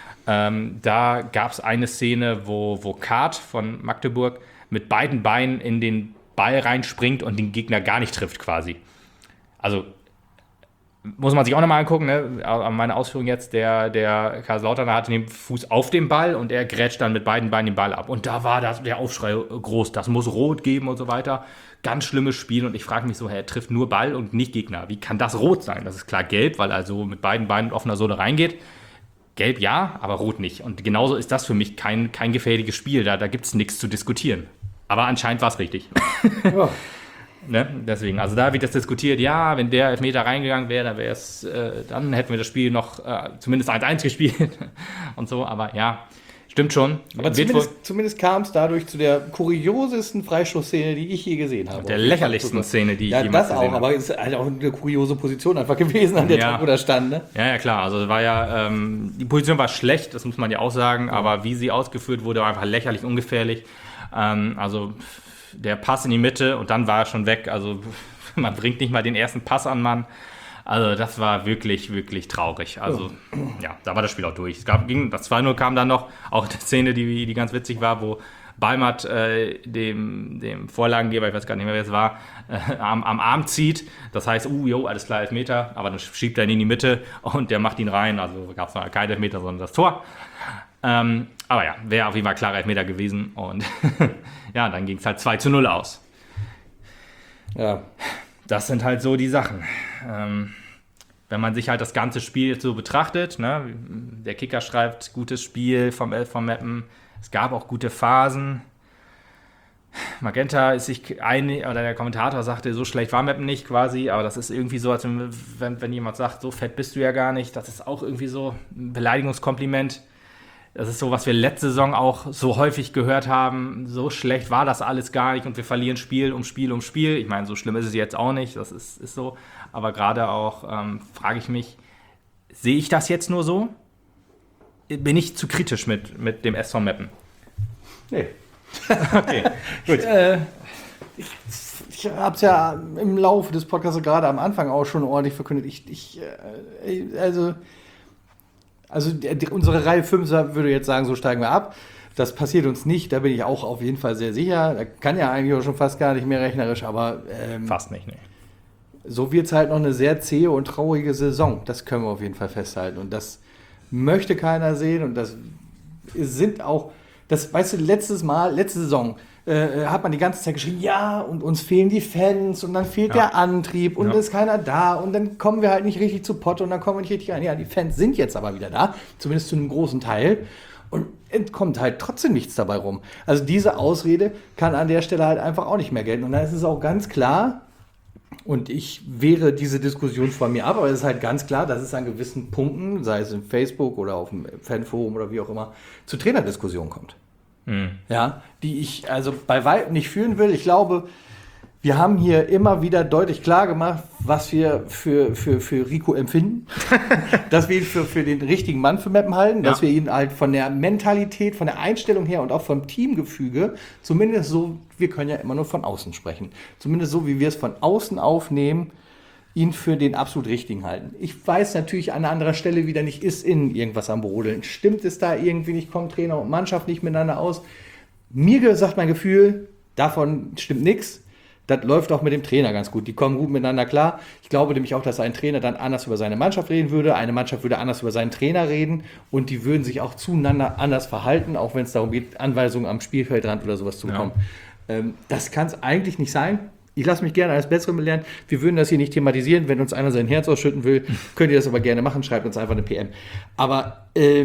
Da gab es eine Szene, wo Kart von Magdeburg mit beiden Beinen in den Ball reinspringt und den Gegner gar nicht trifft quasi. Also muss man sich auch nochmal angucken, ne? Meine Ausführung jetzt, der Kaiserslauterner hatte den Fuß auf dem Ball und er grätscht dann mit beiden Beinen den Ball ab. Und da war der Aufschrei groß, das muss rot geben und so weiter. Ganz schlimmes Spiel und ich frage mich so, er trifft nur Ball und nicht Gegner. Wie kann das rot sein? Das ist klar gelb, weil er so mit beiden Beinen mit offener Sohle reingeht. Gelb ja, aber rot nicht. Und genauso ist das für mich kein gefährliches Spiel. Da gibt es nichts zu diskutieren. Aber anscheinend war es richtig. Ja. Ne? Deswegen, also da wird das diskutiert, ja, wenn der Elfmeter reingegangen wäre, dann hätten wir das Spiel noch zumindest 1-1 gespielt und so, aber ja, stimmt schon. Aber zumindest kam es dadurch zu der kuriosesten Freistoßszene, die ich je gesehen habe. Der lächerlichsten Szene, die ich jemals gesehen habe. Ja, das auch, aber es ist halt auch eine kuriose Position einfach gewesen, an der Tag, wo da stand, ne? Ja, klar, also war ja, die Position war schlecht, das muss man ja auch sagen, aber wie sie ausgeführt wurde, war einfach lächerlich ungefährlich. Also der Pass in die Mitte und dann war er schon weg. Also man bringt nicht mal den ersten Pass an Mann. Also das war wirklich, wirklich traurig. Also ja, da war das Spiel auch durch. Das 2-0 kam dann noch, auch eine Szene, die ganz witzig war, wo Balmert dem Vorlagengeber, ich weiß gar nicht mehr, wer es war, am Arm zieht. Das heißt, alles klar, Elfmeter. Aber dann schiebt er ihn in die Mitte und der macht ihn rein. Also gab es noch kein Elfmeter, sondern das Tor. Aber ja, wäre auf jeden Fall klarer Elfmeter gewesen. Und ja, dann ging es halt 2-0 aus. Ja. Das sind halt so die Sachen. Wenn man sich halt das ganze Spiel so betrachtet, ne? Der Kicker schreibt, gutes Spiel vom Meppen. Es gab auch gute Phasen. Magenta ist sich einig, oder der Kommentator sagte, so schlecht war Meppen nicht quasi, aber das ist irgendwie so, als wenn jemand sagt, so fett bist du ja gar nicht, das ist auch irgendwie so ein Beleidigungskompliment. Das ist so, was wir letzte Saison auch so häufig gehört haben. So schlecht war das alles gar nicht und wir verlieren Spiel um Spiel um Spiel. Ich meine, so schlimm ist es jetzt auch nicht, das ist so. Aber gerade auch frage ich mich, sehe ich das jetzt nur so? Bin ich zu kritisch mit dem SV Meppen? Nee. Okay, gut. Ich habe es ja im Laufe des Podcasts gerade am Anfang auch schon ordentlich verkündet. Unsere Reihe 5 würde jetzt sagen, so steigen wir ab. Das passiert uns nicht, da bin ich auch auf jeden Fall sehr sicher. Da kann ja eigentlich auch schon fast gar nicht mehr rechnerisch, aber fast nicht, ne. So wird es halt noch eine sehr zähe und traurige Saison. Das können wir auf jeden Fall festhalten. Und das möchte keiner sehen. Und das sind auch, weißt du, letzte Saison hat man die ganze Zeit geschrieben, ja, und uns fehlen die Fans und dann fehlt der Antrieb und ist keiner da und dann kommen wir halt nicht richtig zu Potte und dann kommen wir nicht richtig rein. Ja, die Fans sind jetzt aber wieder da, zumindest zu einem großen Teil. Und es kommt halt trotzdem nichts dabei rum. Also diese Ausrede kann an der Stelle halt einfach auch nicht mehr gelten. Und da ist es auch ganz klar, und ich wehre diese Diskussion von mir ab, aber es ist halt ganz klar, dass es an gewissen Punkten, sei es in Facebook oder auf dem Fanforum oder wie auch immer, zu Trainerdiskussionen kommt. Ja, die ich also bei weitem nicht führen will. Ich glaube, wir haben hier immer wieder deutlich klar gemacht, was wir für Rico empfinden, dass wir ihn für den richtigen Mann für Meppen halten, dass wir ihn halt von der Mentalität, von der Einstellung her und auch vom Teamgefüge, zumindest so, wir können ja immer nur von außen sprechen, zumindest so, wie wir es von außen aufnehmen, ihn für den absolut Richtigen halten. Ich weiß natürlich an anderer Stelle wieder nicht, ist innen irgendwas am Brodeln. Stimmt es da irgendwie nicht, kommen Trainer und Mannschaft nicht miteinander aus? Mir sagt mein Gefühl, davon stimmt nichts. Das läuft auch mit dem Trainer ganz gut. Die kommen gut miteinander klar. Ich glaube nämlich auch, dass ein Trainer dann anders über seine Mannschaft reden würde. Eine Mannschaft würde anders über seinen Trainer reden. Und die würden sich auch zueinander anders verhalten, auch wenn es darum geht, Anweisungen am Spielfeldrand oder sowas zu bekommen. Das kann es eigentlich nicht sein. Ich lasse mich gerne als Besseren belehren. Wir würden das hier nicht thematisieren. Wenn uns einer sein Herz ausschütten will, könnt ihr das aber gerne machen. Schreibt uns einfach eine PM. Aber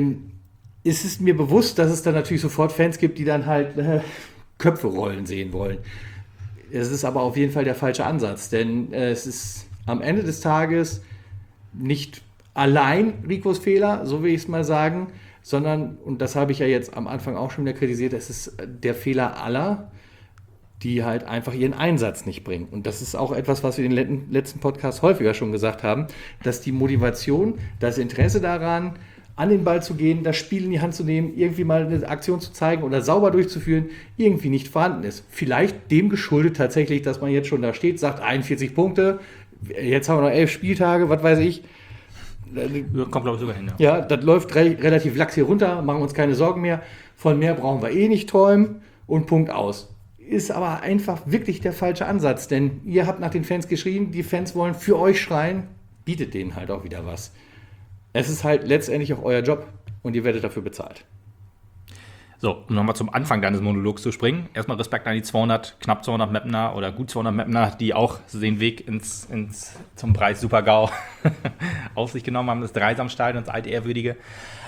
es ist mir bewusst, dass es dann natürlich sofort Fans gibt, die dann halt Köpfe rollen sehen wollen. Es ist aber auf jeden Fall der falsche Ansatz. Denn es ist am Ende des Tages nicht allein Ricos Fehler, so will ich es mal sagen, sondern, und das habe ich ja jetzt am Anfang auch schon wieder kritisiert, es ist der Fehler aller, die halt einfach ihren Einsatz nicht bringen. Und das ist auch etwas, was wir in den letzten Podcasts häufiger schon gesagt haben, dass die Motivation, das Interesse daran, an den Ball zu gehen, das Spiel in die Hand zu nehmen, irgendwie mal eine Aktion zu zeigen oder sauber durchzuführen, irgendwie nicht vorhanden ist. Vielleicht dem geschuldet tatsächlich, dass man jetzt schon da steht, sagt 41 Punkte, jetzt haben wir noch 11 Spieltage, was weiß ich. Kommt, glaube ich, sogar hin. Ja, das läuft relativ lax hier runter, machen uns keine Sorgen mehr. Von mehr brauchen wir eh nicht träumen und Punkt aus. Ist aber einfach wirklich der falsche Ansatz, denn ihr habt nach den Fans geschrien, die Fans wollen für euch schreien, bietet denen halt auch wieder was. Es ist halt letztendlich auch euer Job und ihr werdet dafür bezahlt. So, um nochmal zum Anfang deines Monologs zu springen. Erstmal Respekt an die knapp 200 Mapner oder gut 200 Mapner, die auch den Weg zum Preis Super-GAU auf sich genommen haben, das Dreisamstadion, das altehrwürdige.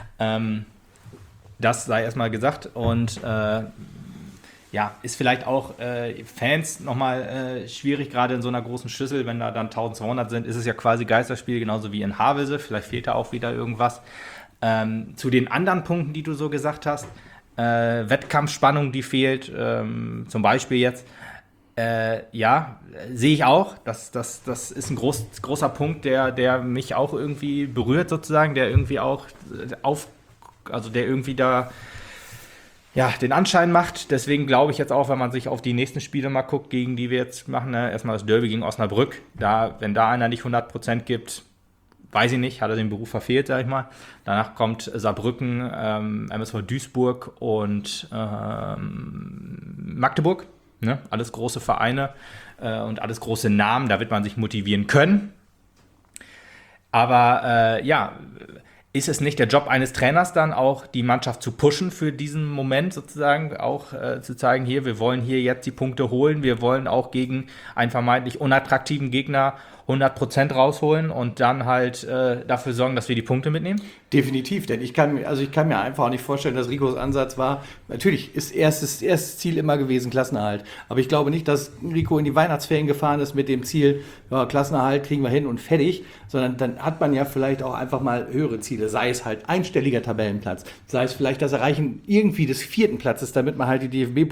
Das sei erstmal gesagt und ist vielleicht auch Fans nochmal schwierig, gerade in so einer großen Schüssel, wenn da dann 1200 sind, ist es ja quasi Geisterspiel, genauso wie in Havelse, vielleicht fehlt da auch wieder irgendwas. Zu den anderen Punkten, die du so gesagt hast, Wettkampfspannung, die fehlt, zum Beispiel jetzt, sehe ich auch, das ist ein großer Punkt, der mich auch irgendwie berührt sozusagen, der irgendwie auch der irgendwie da den Anschein macht. Deswegen glaube ich jetzt auch, wenn man sich auf die nächsten Spiele mal guckt, gegen die wir jetzt machen, erstmal das Derby gegen Osnabrück, wenn da einer nicht 100% gibt, weiß ich nicht, hat er den Beruf verfehlt, sag ich mal. Danach kommt Saarbrücken, MSV Duisburg und Magdeburg. Ne? Alles große Vereine und alles große Namen, da wird man sich motivieren können. Aber ist es nicht der Job eines Trainers dann auch, die Mannschaft zu pushen für diesen Moment sozusagen, auch zu zeigen, hier, wir wollen hier jetzt die Punkte holen, wir wollen auch gegen einen vermeintlich unattraktiven Gegner 100% rausholen und dann halt dafür sorgen, dass wir die Punkte mitnehmen? Definitiv, denn ich kann mir einfach auch nicht vorstellen, dass Ricos Ansatz war, natürlich ist erstes Ziel immer gewesen Klassenerhalt, aber ich glaube nicht, dass Rico in die Weihnachtsferien gefahren ist mit dem Ziel, Klassenerhalt kriegen wir hin und fertig, sondern dann hat man ja vielleicht auch einfach mal höhere Ziele, sei es halt einstelliger Tabellenplatz, sei es vielleicht das Erreichen irgendwie des 4. Platzes, damit man halt den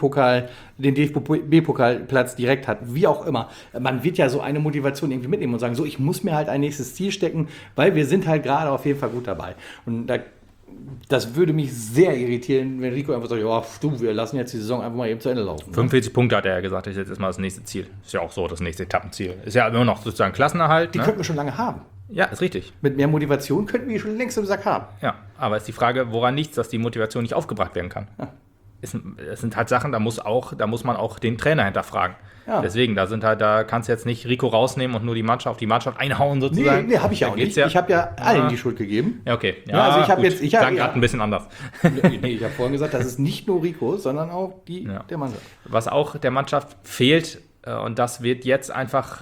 DFB-Pokalplatz direkt hat, wie auch immer. Man wird ja so eine Motivation irgendwie mitnehmen und sagen, so, ich muss mir halt ein nächstes Ziel stecken, weil wir sind halt gerade auf jeden Fall gut dabei. Und das würde mich sehr irritieren, wenn Rico einfach sagt, wir lassen jetzt die Saison einfach mal eben zu Ende laufen. 45 Punkte hat er ja gesagt, ist jetzt erstmal das nächste Ziel. Ist ja auch so das nächste Etappenziel. Ist ja immer noch sozusagen Klassenerhalt. Die könnten wir schon lange haben. Ja, ist richtig. Mit mehr Motivation könnten wir schon längst im Sack haben. Ja, aber ist die Frage, woran liegt es, dass die Motivation nicht aufgebracht werden kann? Ja. Es sind halt Sachen, da muss man auch den Trainer hinterfragen. Ja. Deswegen, da kannst du jetzt nicht Rico rausnehmen und nur die Mannschaft einhauen sozusagen. Nee, habe ich ja auch nicht. Ich habe ja allen die Schuld gegeben. Ja, okay. Ja, also ich habe gerade ein bisschen anders. Ich habe vorhin gesagt, das ist nicht nur Rico, sondern auch der Mannschaft. Was auch der Mannschaft fehlt, und das ist jetzt einfach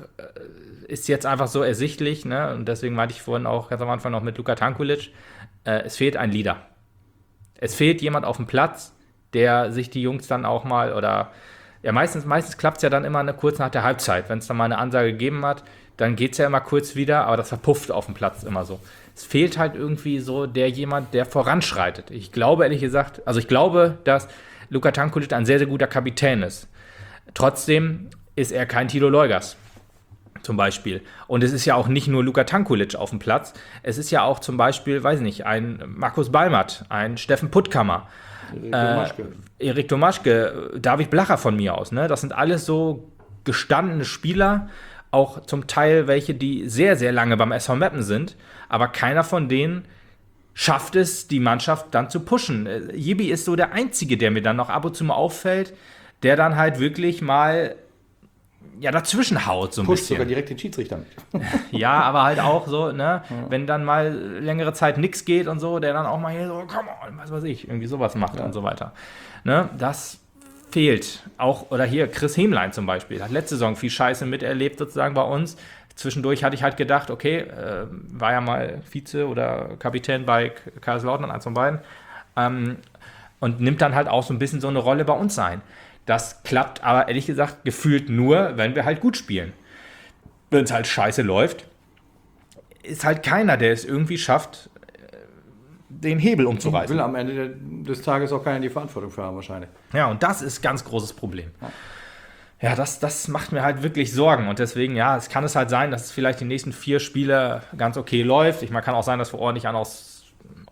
so ersichtlich, ne? Und deswegen meinte ich vorhin auch ganz am Anfang noch mit Luka Tankulic, es fehlt ein Leader. Es fehlt jemand auf dem Platz, der sich die Jungs dann auch mal meistens klappt es ja dann immer kurz nach der Halbzeit, wenn es dann mal eine Ansage gegeben hat, dann geht es ja immer kurz wieder, aber das verpufft auf dem Platz immer so. Es fehlt halt irgendwie so jemand, der voranschreitet. Ich glaube ehrlich gesagt, dass Luka Tankulic ein sehr, sehr guter Kapitän ist. Trotzdem ist er kein Tilo Leugers zum Beispiel. Und es ist ja auch nicht nur Luka Tankulic auf dem Platz, es ist ja auch zum Beispiel, weiß nicht, ein Markus Ballmatt, ein Steffen Puttkammer, Erik Domaschke, David Blacher von mir aus. Ne? Das sind alles so gestandene Spieler, auch zum Teil welche, die sehr, sehr lange beim SV Meppen sind, aber keiner von denen schafft es, die Mannschaft dann zu pushen. Jibi ist so der Einzige, der mir dann noch ab und zu mal auffällt, der dann halt wirklich mal dazwischen haut so ein Pusht bisschen. Sogar direkt den Schiedsrichter mit. Ja, aber halt auch so, ne, wenn dann mal längere Zeit nichts geht und so, der dann auch mal hier so, come on, was weiß ich, irgendwie sowas macht und so weiter. Ne, das fehlt. Auch, oder hier, Chris Hemlein zum Beispiel, hat letzte Saison viel Scheiße miterlebt sozusagen bei uns. Zwischendurch hatte ich halt gedacht, okay, war ja mal Vize oder Kapitän bei Kaiserslautern, eins von beiden, und nimmt dann halt auch so ein bisschen so eine Rolle bei uns ein. Das klappt aber ehrlich gesagt gefühlt nur, wenn wir halt gut spielen. Wenn es halt scheiße läuft, ist halt keiner, der es irgendwie schafft, den Hebel umzureißen. Will am Ende des Tages auch keiner die Verantwortung für haben wahrscheinlich. Ja, und das ist ein ganz großes Problem. Ja, das macht mir halt wirklich Sorgen. Und deswegen, es kann es halt sein, dass es vielleicht die nächsten 4 Spiele ganz okay läuft. Man kann auch sein, dass wir ordentlich aus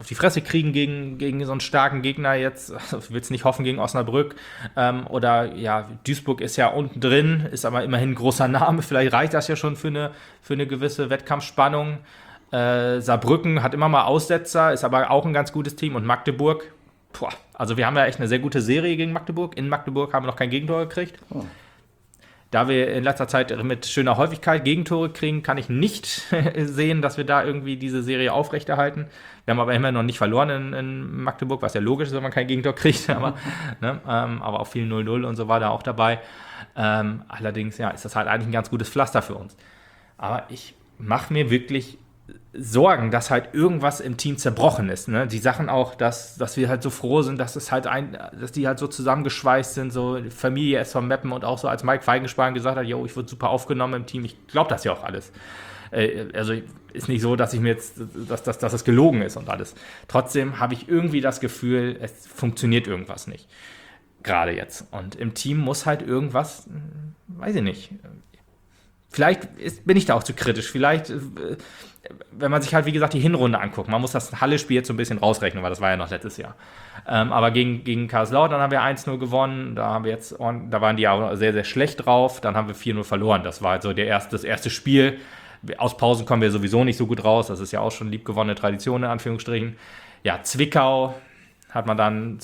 auf die Fresse kriegen gegen so einen starken Gegner jetzt. Also, ich will es nicht hoffen gegen Osnabrück. Oder ja, Duisburg ist ja unten drin, ist aber immerhin ein großer Name. Vielleicht reicht das ja schon für eine gewisse Wettkampfspannung. Saarbrücken hat immer mal Aussetzer, ist aber auch ein ganz gutes Team. Und Magdeburg, also wir haben ja echt eine sehr gute Serie gegen Magdeburg. In Magdeburg haben wir noch kein Gegentor gekriegt. Oh. Da wir in letzter Zeit mit schöner Häufigkeit Gegentore kriegen, kann ich nicht sehen, dass wir da irgendwie diese Serie aufrechterhalten. Wir haben aber immer noch nicht verloren in Magdeburg, was ja logisch ist, wenn man kein Gegentor kriegt. Aber, aber auch viel 0-0 und so war da auch dabei. Allerdings ist das halt eigentlich ein ganz gutes Pflaster für uns. Aber ich mache mir wirklich Sorgen, dass halt irgendwas im Team zerbrochen ist. Ne? Die Sachen auch, dass wir halt so froh sind, dass die halt so zusammengeschweißt sind, so die Familie SV Meppen und auch so als Mike Feigenspahn gesagt hat, ich wurde super aufgenommen im Team. Ich glaube das ja auch alles. Also ist nicht so, dass ich mir jetzt, dass das gelogen ist und alles. Trotzdem habe ich irgendwie das Gefühl, es funktioniert irgendwas nicht. Gerade jetzt. Und im Team muss halt irgendwas, weiß ich nicht. Vielleicht bin ich da auch zu kritisch. Vielleicht, wenn man sich halt, wie gesagt, die Hinrunde anguckt. Man muss das Halle-Spiel jetzt so ein bisschen rausrechnen, weil das war ja noch letztes Jahr. Aber gegen Karlslautern haben wir 1-0 gewonnen. Da waren die auch sehr, sehr schlecht drauf. Dann haben wir 4-0 verloren. Das war halt so das erste Spiel. Aus Pausen kommen wir sowieso nicht so gut raus. Das ist ja auch schon liebgewonnene Tradition, in Anführungsstrichen. Ja, Zwickau hat man dann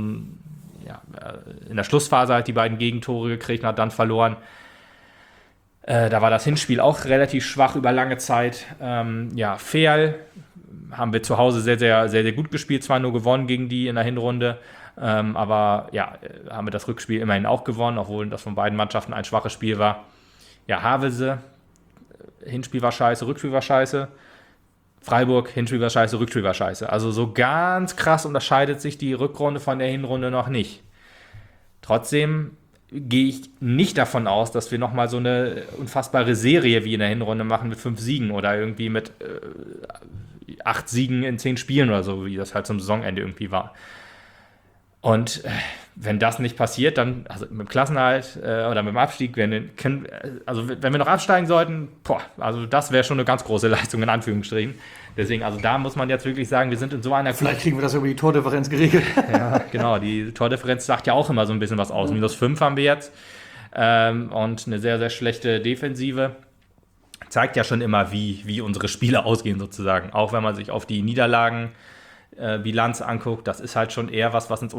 in der Schlussphase halt die beiden Gegentore gekriegt und hat dann verloren. Da war das Hinspiel auch relativ schwach über lange Zeit. Ferl haben wir zu Hause sehr, sehr, sehr, sehr gut gespielt. Zwar nur gewonnen gegen die in der Hinrunde, aber haben wir das Rückspiel immerhin auch gewonnen, obwohl das von beiden Mannschaften ein schwaches Spiel war. Ja, Havelse, Hinspiel war scheiße, Rückspiel war scheiße. Freiburg, Hinspiel war scheiße, Rückspiel war scheiße. Also so ganz krass unterscheidet sich die Rückrunde von der Hinrunde noch nicht. Trotzdem gehe ich nicht davon aus, dass wir nochmal so eine unfassbare Serie wie in der Hinrunde machen mit 5 Siegen oder irgendwie mit 8 Siegen in 10 Spielen oder so, wie das halt zum Saisonende irgendwie war. Und wenn das nicht passiert, dann, also mit dem Klassenerhalt oder mit dem Abstieg, wenn wir noch absteigen sollten, also das wäre schon eine ganz große Leistung in Anführungsstrichen. Deswegen, also da muss man jetzt wirklich sagen, wir sind in so einer... Vielleicht kriegen wir das über die Tordifferenz geregelt. Ja, genau, die Tordifferenz sagt ja auch immer so ein bisschen was aus. -5 haben wir jetzt und eine sehr, sehr schlechte Defensive. Zeigt ja schon immer, wie unsere Spiele ausgehen sozusagen. Auch wenn man sich auf die Niederlagenbilanz anguckt, das ist halt schon eher was ins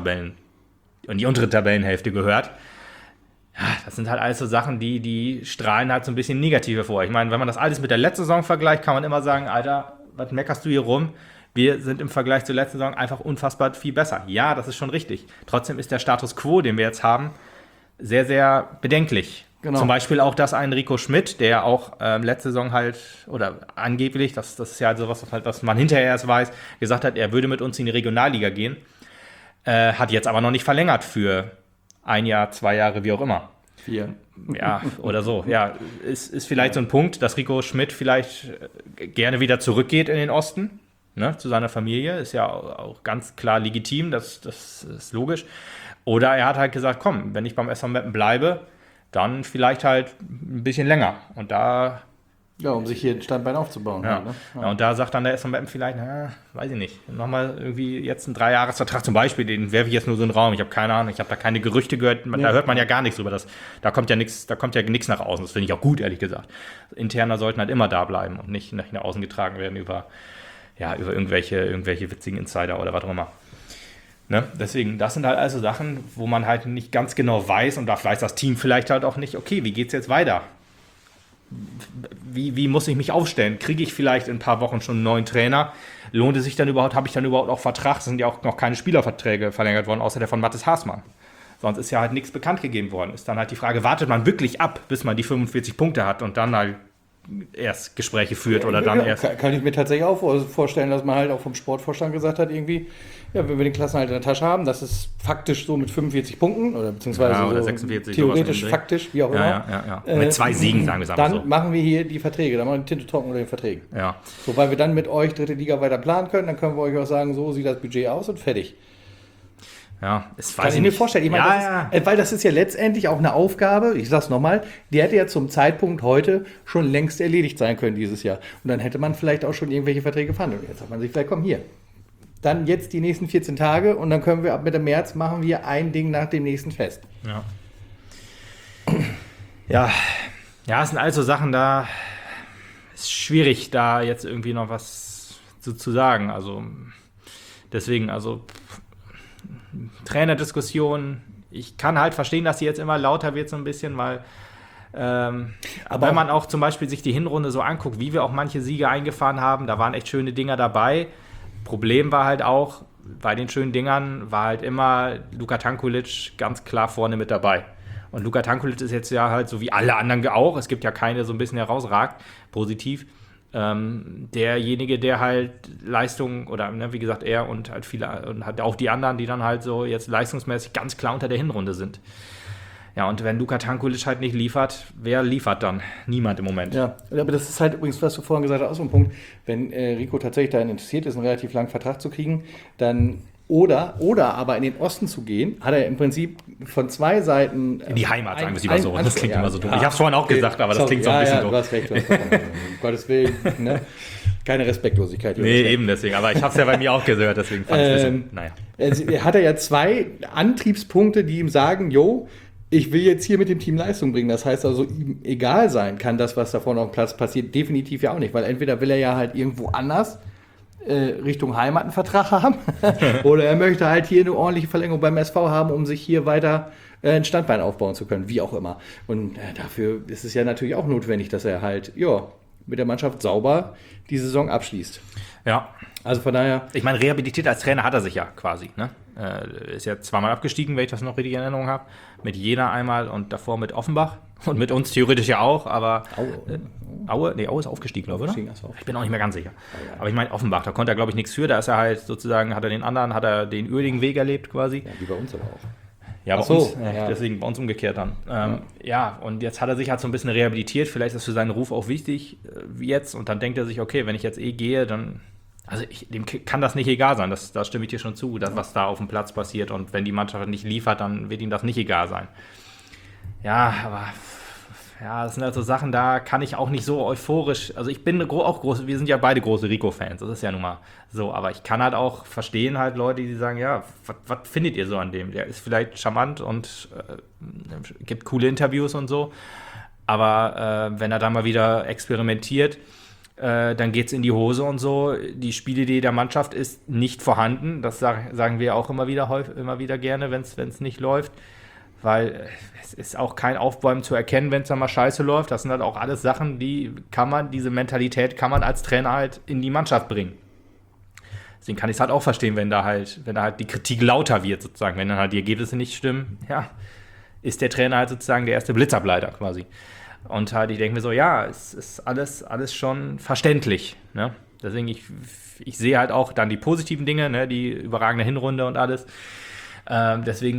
in die untere Tabellenhälfte gehört. Ja, das sind halt alles so Sachen, die strahlen halt so ein bisschen negativ hervor. Ich meine, wenn man das alles mit der letzten Saison vergleicht, kann man immer sagen, Alter, was meckerst du hier rum? Wir sind im Vergleich zur letzten Saison einfach unfassbar viel besser. Ja, das ist schon richtig. Trotzdem ist der Status quo, den wir jetzt haben, sehr, sehr bedenklich. Genau. Zum Beispiel auch, dass ein Rico Schmidt, der auch letzte Saison halt, oder angeblich, das ist ja halt sowas, was man hinterher erst weiß, gesagt hat, er würde mit uns in die Regionalliga gehen, hat jetzt aber noch nicht verlängert für 1 Jahr, 2 Jahre, wie auch immer. 4. Ja, oder so. Ja, ist vielleicht so ein Punkt, dass Rico Schmidt vielleicht gerne wieder zurückgeht in den Osten, ne, zu seiner Familie. Ist ja auch ganz klar legitim, das ist logisch. Oder er hat halt gesagt, komm, wenn ich beim SV Meppen bleibe, dann vielleicht halt ein bisschen länger. Und da... Ja, um sich hier ein Standbein aufzubauen. Ja. Halt, ne? Ja, und da sagt dann der SV Meppen vielleicht, weiß ich nicht, nochmal irgendwie jetzt einen 3-Jahres-Vertrag zum Beispiel, den werfe ich jetzt nur so in den Raum. Ich habe keine Ahnung, ich habe da keine Gerüchte gehört, da hört man ja gar nichts drüber. Da kommt ja nichts nach außen. Das finde ich auch gut, ehrlich gesagt. Interner sollten halt immer da bleiben und nicht nach außen getragen werden über irgendwelche witzigen Insider oder was auch immer. Ne? Deswegen, das sind halt also Sachen, wo man halt nicht ganz genau weiß und da weiß das Team vielleicht halt auch nicht, okay, wie geht's jetzt weiter? Wie muss ich mich aufstellen? Kriege ich vielleicht in ein paar Wochen schon einen neuen Trainer? Lohnt es sich dann überhaupt? Habe ich dann überhaupt auch Vertrag? Es sind ja auch noch keine Spielerverträge verlängert worden, außer der von Mathis Haßmann. Sonst ist ja halt nichts bekannt gegeben worden. Ist dann halt die Frage, wartet man wirklich ab, bis man die 45 Punkte hat und dann halt erst Gespräche führt oder dann erst... Kann ich mir tatsächlich auch vorstellen, dass man halt auch vom Sportvorstand gesagt hat, irgendwie, ja, wenn wir den Klassenerhalt in der Tasche haben, das ist faktisch so mit 45 Punkten oder beziehungsweise oder so 46, theoretisch, faktisch, wie auch immer. Ja. Mit 2 Siegen, sagen wir es einfach so. Dann machen wir hier die Verträge, dann machen wir die Tinte trocken unter den Verträgen. Ja. So, weil wir dann mit euch 3. Liga weiter planen können, dann können wir euch auch sagen, so sieht das Budget aus und fertig. Ja, das kann ich mir vorstellen. Ich meine, weil das ist ja letztendlich auch eine Aufgabe, ich sag's nochmal, die hätte ja zum Zeitpunkt heute schon längst erledigt sein können dieses Jahr. Und dann hätte man vielleicht auch schon irgendwelche Verträge verhandelt. Jetzt sagt man sich vielleicht, komm hier, dann jetzt die nächsten 14 Tage und dann können wir ab Mitte März machen wir ein Ding nach dem nächsten fest. Ja, es sind also Sachen, da ist schwierig, da jetzt irgendwie noch was zu sagen. Also deswegen, Trainerdiskussion, ich kann halt verstehen, dass sie jetzt immer lauter wird so ein bisschen, weil aber wenn man auch zum Beispiel sich die Hinrunde so anguckt, wie wir auch manche Siege eingefahren haben, da waren echt schöne Dinger dabei. Problem war halt auch, bei den schönen Dingern war halt immer Luka Tankulic ganz klar vorne mit dabei. Und Luka Tankulic ist jetzt ja halt so wie alle anderen auch, es gibt ja keine, so ein bisschen herausragt, positiv, derjenige, der halt Leistung, oder wie gesagt er und halt viele, und halt auch die anderen, die dann halt so jetzt leistungsmäßig ganz klar unter der Hinrunde sind. Ja, und wenn Luka Tankulic halt nicht liefert, wer liefert dann? Niemand im Moment. Ja, aber das ist halt übrigens, was du vorhin gesagt hast, auch so ein Punkt. Wenn Rico tatsächlich daran interessiert ist, einen relativ langen Vertrag zu kriegen, dann oder aber in den Osten zu gehen, hat er im Prinzip von zwei Seiten... In die Heimat, sagen wir es lieber so. Das klingt immer so dumm. Ich habe es vorhin auch gesagt, aber das klingt so ein bisschen doof. Du hast recht. Um Gottes Willen. Ne? Keine Respektlosigkeit. Nee, eben deswegen. Aber ich habe es ja bei mir auch gehört, deswegen fand ich ein bisschen, Hat er ja zwei Antriebspunkte, die ihm sagen, ich will jetzt hier mit dem Team Leistung bringen. Das heißt also, ihm egal sein kann das, was da vorne auf dem Platz passiert, definitiv ja auch nicht. Weil entweder will er ja halt irgendwo anders Richtung Heimat einen Vertrag haben oder er möchte halt hier eine ordentliche Verlängerung beim SV haben, um sich hier weiter ein Standbein aufbauen zu können, wie auch immer. Und dafür ist es ja natürlich auch notwendig, dass er halt mit der Mannschaft sauber die Saison abschließt. Ja. Also von daher... Ich meine, rehabilitiert als Trainer hat er sich ja quasi. Ne? Ist ja zweimal abgestiegen, wenn ich das noch richtig in Erinnerung habe. Mit Jena einmal und davor mit Offenbach. Und mit uns theoretisch ja auch, aber... Aue ist aufgestiegen, glaube ich, oder? Ich bin auch nicht mehr ganz sicher. Aber ich meine, Offenbach, da konnte er, glaube ich, nichts für. Da ist er halt sozusagen, hat er den öligen Weg erlebt quasi. Ja, wie bei uns aber auch. Ja, deswegen bei uns umgekehrt dann. Und jetzt hat er sich halt so ein bisschen rehabilitiert. Vielleicht ist das für seinen Ruf auch wichtig jetzt. Und dann denkt er sich, okay, wenn ich jetzt gehe, dann... Also dem kann das nicht egal sein, da stimme ich dir schon zu, was da auf dem Platz passiert. Und wenn die Mannschaft nicht liefert, dann wird ihm das nicht egal sein. Ja, aber das sind halt so Sachen, da kann ich auch nicht so euphorisch, also ich bin auch groß, wir sind ja beide große Rico-Fans, das ist ja nun mal so, aber ich kann halt auch verstehen halt Leute, die sagen, ja, was findet ihr so an dem? Der ist vielleicht charmant und gibt coole Interviews und so, aber wenn er da mal wieder experimentiert, dann geht's in die Hose und so. Die Spielidee der Mannschaft ist nicht vorhanden. Das sagen wir auch immer wieder gerne, wenn es nicht läuft. Weil es ist auch kein Aufbäumen zu erkennen, wenn es dann mal scheiße läuft. Das sind halt auch alles Sachen, diese Mentalität kann man als Trainer halt in die Mannschaft bringen. Deswegen kann ich es halt auch verstehen, wenn da halt die Kritik lauter wird, sozusagen. Wenn dann halt die Ergebnisse nicht stimmen, ist der Trainer halt sozusagen der erste Blitzableiter quasi. Und halt, ich denke mir so, es ist alles schon verständlich. Ne? Deswegen, ich sehe halt auch dann die positiven Dinge, ne? Die überragende Hinrunde und alles. Deswegen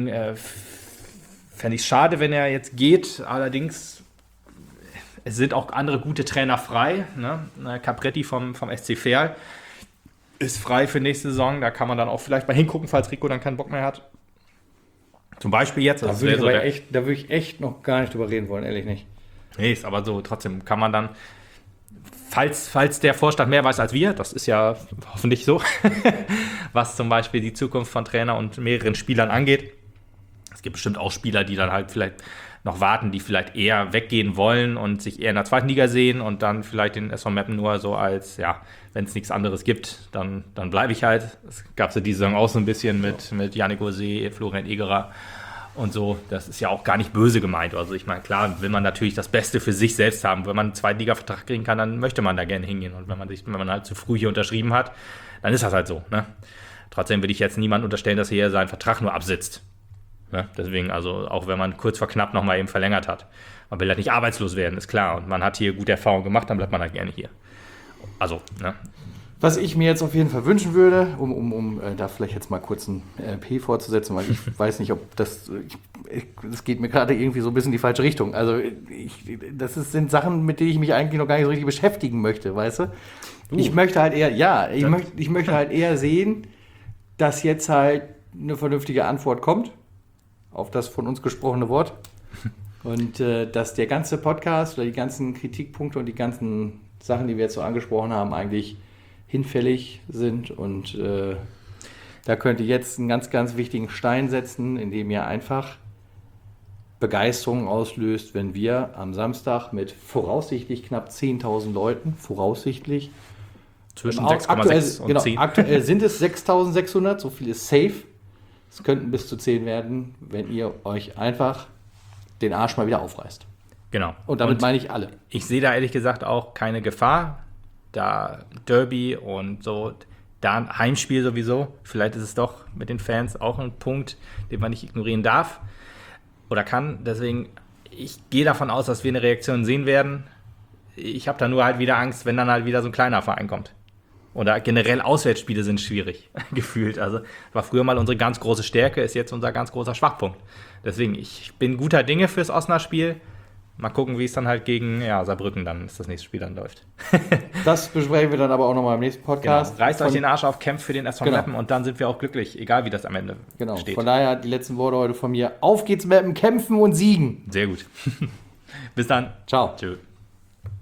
fände ich es schade, wenn er jetzt geht. Allerdings, es sind auch andere gute Trainer frei. Ne? Capretti vom SC Verl ist frei für nächste Saison. Da kann man dann auch vielleicht mal hingucken, falls Rico dann keinen Bock mehr hat. Zum Beispiel jetzt. Da würde ich echt noch gar nicht drüber reden wollen, ehrlich nicht. Nee, ist aber so, trotzdem kann man dann, falls der Vorstand mehr weiß als wir, das ist ja hoffentlich so, was zum Beispiel die Zukunft von Trainer und mehreren Spielern angeht. Es gibt bestimmt auch Spieler, die dann halt vielleicht noch warten, die vielleicht eher weggehen wollen und sich eher in der zweiten Liga sehen und dann vielleicht den SV Meppen nur so als, wenn es nichts anderes gibt, dann bleibe ich halt. Es gab ja diese Saison auch so ein bisschen mit Yannick Osé, Florian Egerer und so. Das ist ja auch gar nicht böse gemeint. Also ich meine, klar will man natürlich das Beste für sich selbst haben. Wenn man einen Zweitliga-Vertrag kriegen kann, dann möchte man da gerne hingehen. Und wenn man halt zu früh hier unterschrieben hat, dann ist das halt so. Ne? Trotzdem will ich jetzt niemandem unterstellen, dass er hier seinen Vertrag nur absitzt. Ne? Deswegen, also auch wenn man kurz vor knapp nochmal eben verlängert hat. Man will halt nicht arbeitslos werden, ist klar. Und man hat hier gute Erfahrungen gemacht, dann bleibt man halt gerne hier. Also, ne? Was ich mir jetzt auf jeden Fall wünschen würde, um da vielleicht jetzt mal kurz ein P vorzusetzen, weil ich weiß nicht, ob das geht mir gerade irgendwie so ein bisschen in die falsche Richtung. Also sind Sachen, mit denen ich mich eigentlich noch gar nicht so richtig beschäftigen möchte, weißt du? Ich möchte halt ich möchte halt eher sehen, dass jetzt halt eine vernünftige Antwort kommt auf das von uns gesprochene Wort und dass der ganze Podcast oder die ganzen Kritikpunkte und die ganzen Sachen, die wir jetzt so angesprochen haben, eigentlich hinfällig sind und Da könnt ihr jetzt einen ganz, ganz wichtigen Stein setzen, indem ihr einfach Begeisterung auslöst, wenn wir am Samstag mit voraussichtlich knapp 10.000 Leuten, voraussichtlich, Zwischen aktuell, 6,6 und genau, 10. aktuell sind es 6.600, so viel ist safe. Es könnten bis zu 10 werden, wenn ihr euch einfach den Arsch mal wieder aufreißt. Genau. Und damit meine ich alle. Ich sehe da ehrlich gesagt auch keine Gefahr. Da Derby und so, da ein Heimspiel sowieso. Vielleicht ist es doch mit den Fans auch ein Punkt, den man nicht ignorieren darf oder kann. Deswegen, ich gehe davon aus, dass wir eine Reaktion sehen werden. Ich habe da nur halt wieder Angst, wenn dann halt wieder so ein kleiner Verein kommt. Oder generell Auswärtsspiele sind schwierig, gefühlt. Also war früher mal unsere ganz große Stärke, ist jetzt unser ganz großer Schwachpunkt. Deswegen, ich bin guter Dinge fürs Osnabrück-Spiel. Mal gucken, wie es dann halt gegen Saarbrücken dann ist, das nächste Spiel dann läuft. Das besprechen wir dann aber auch nochmal im nächsten Podcast. Genau. Reißt euch den Arsch auf, kämpft für den SV Meppen und dann sind wir auch glücklich, egal wie das am Ende steht. Von daher die letzten Worte heute von mir. Auf geht's Meppen, kämpfen und siegen. Sehr gut. Bis dann. Ciao. Tschö.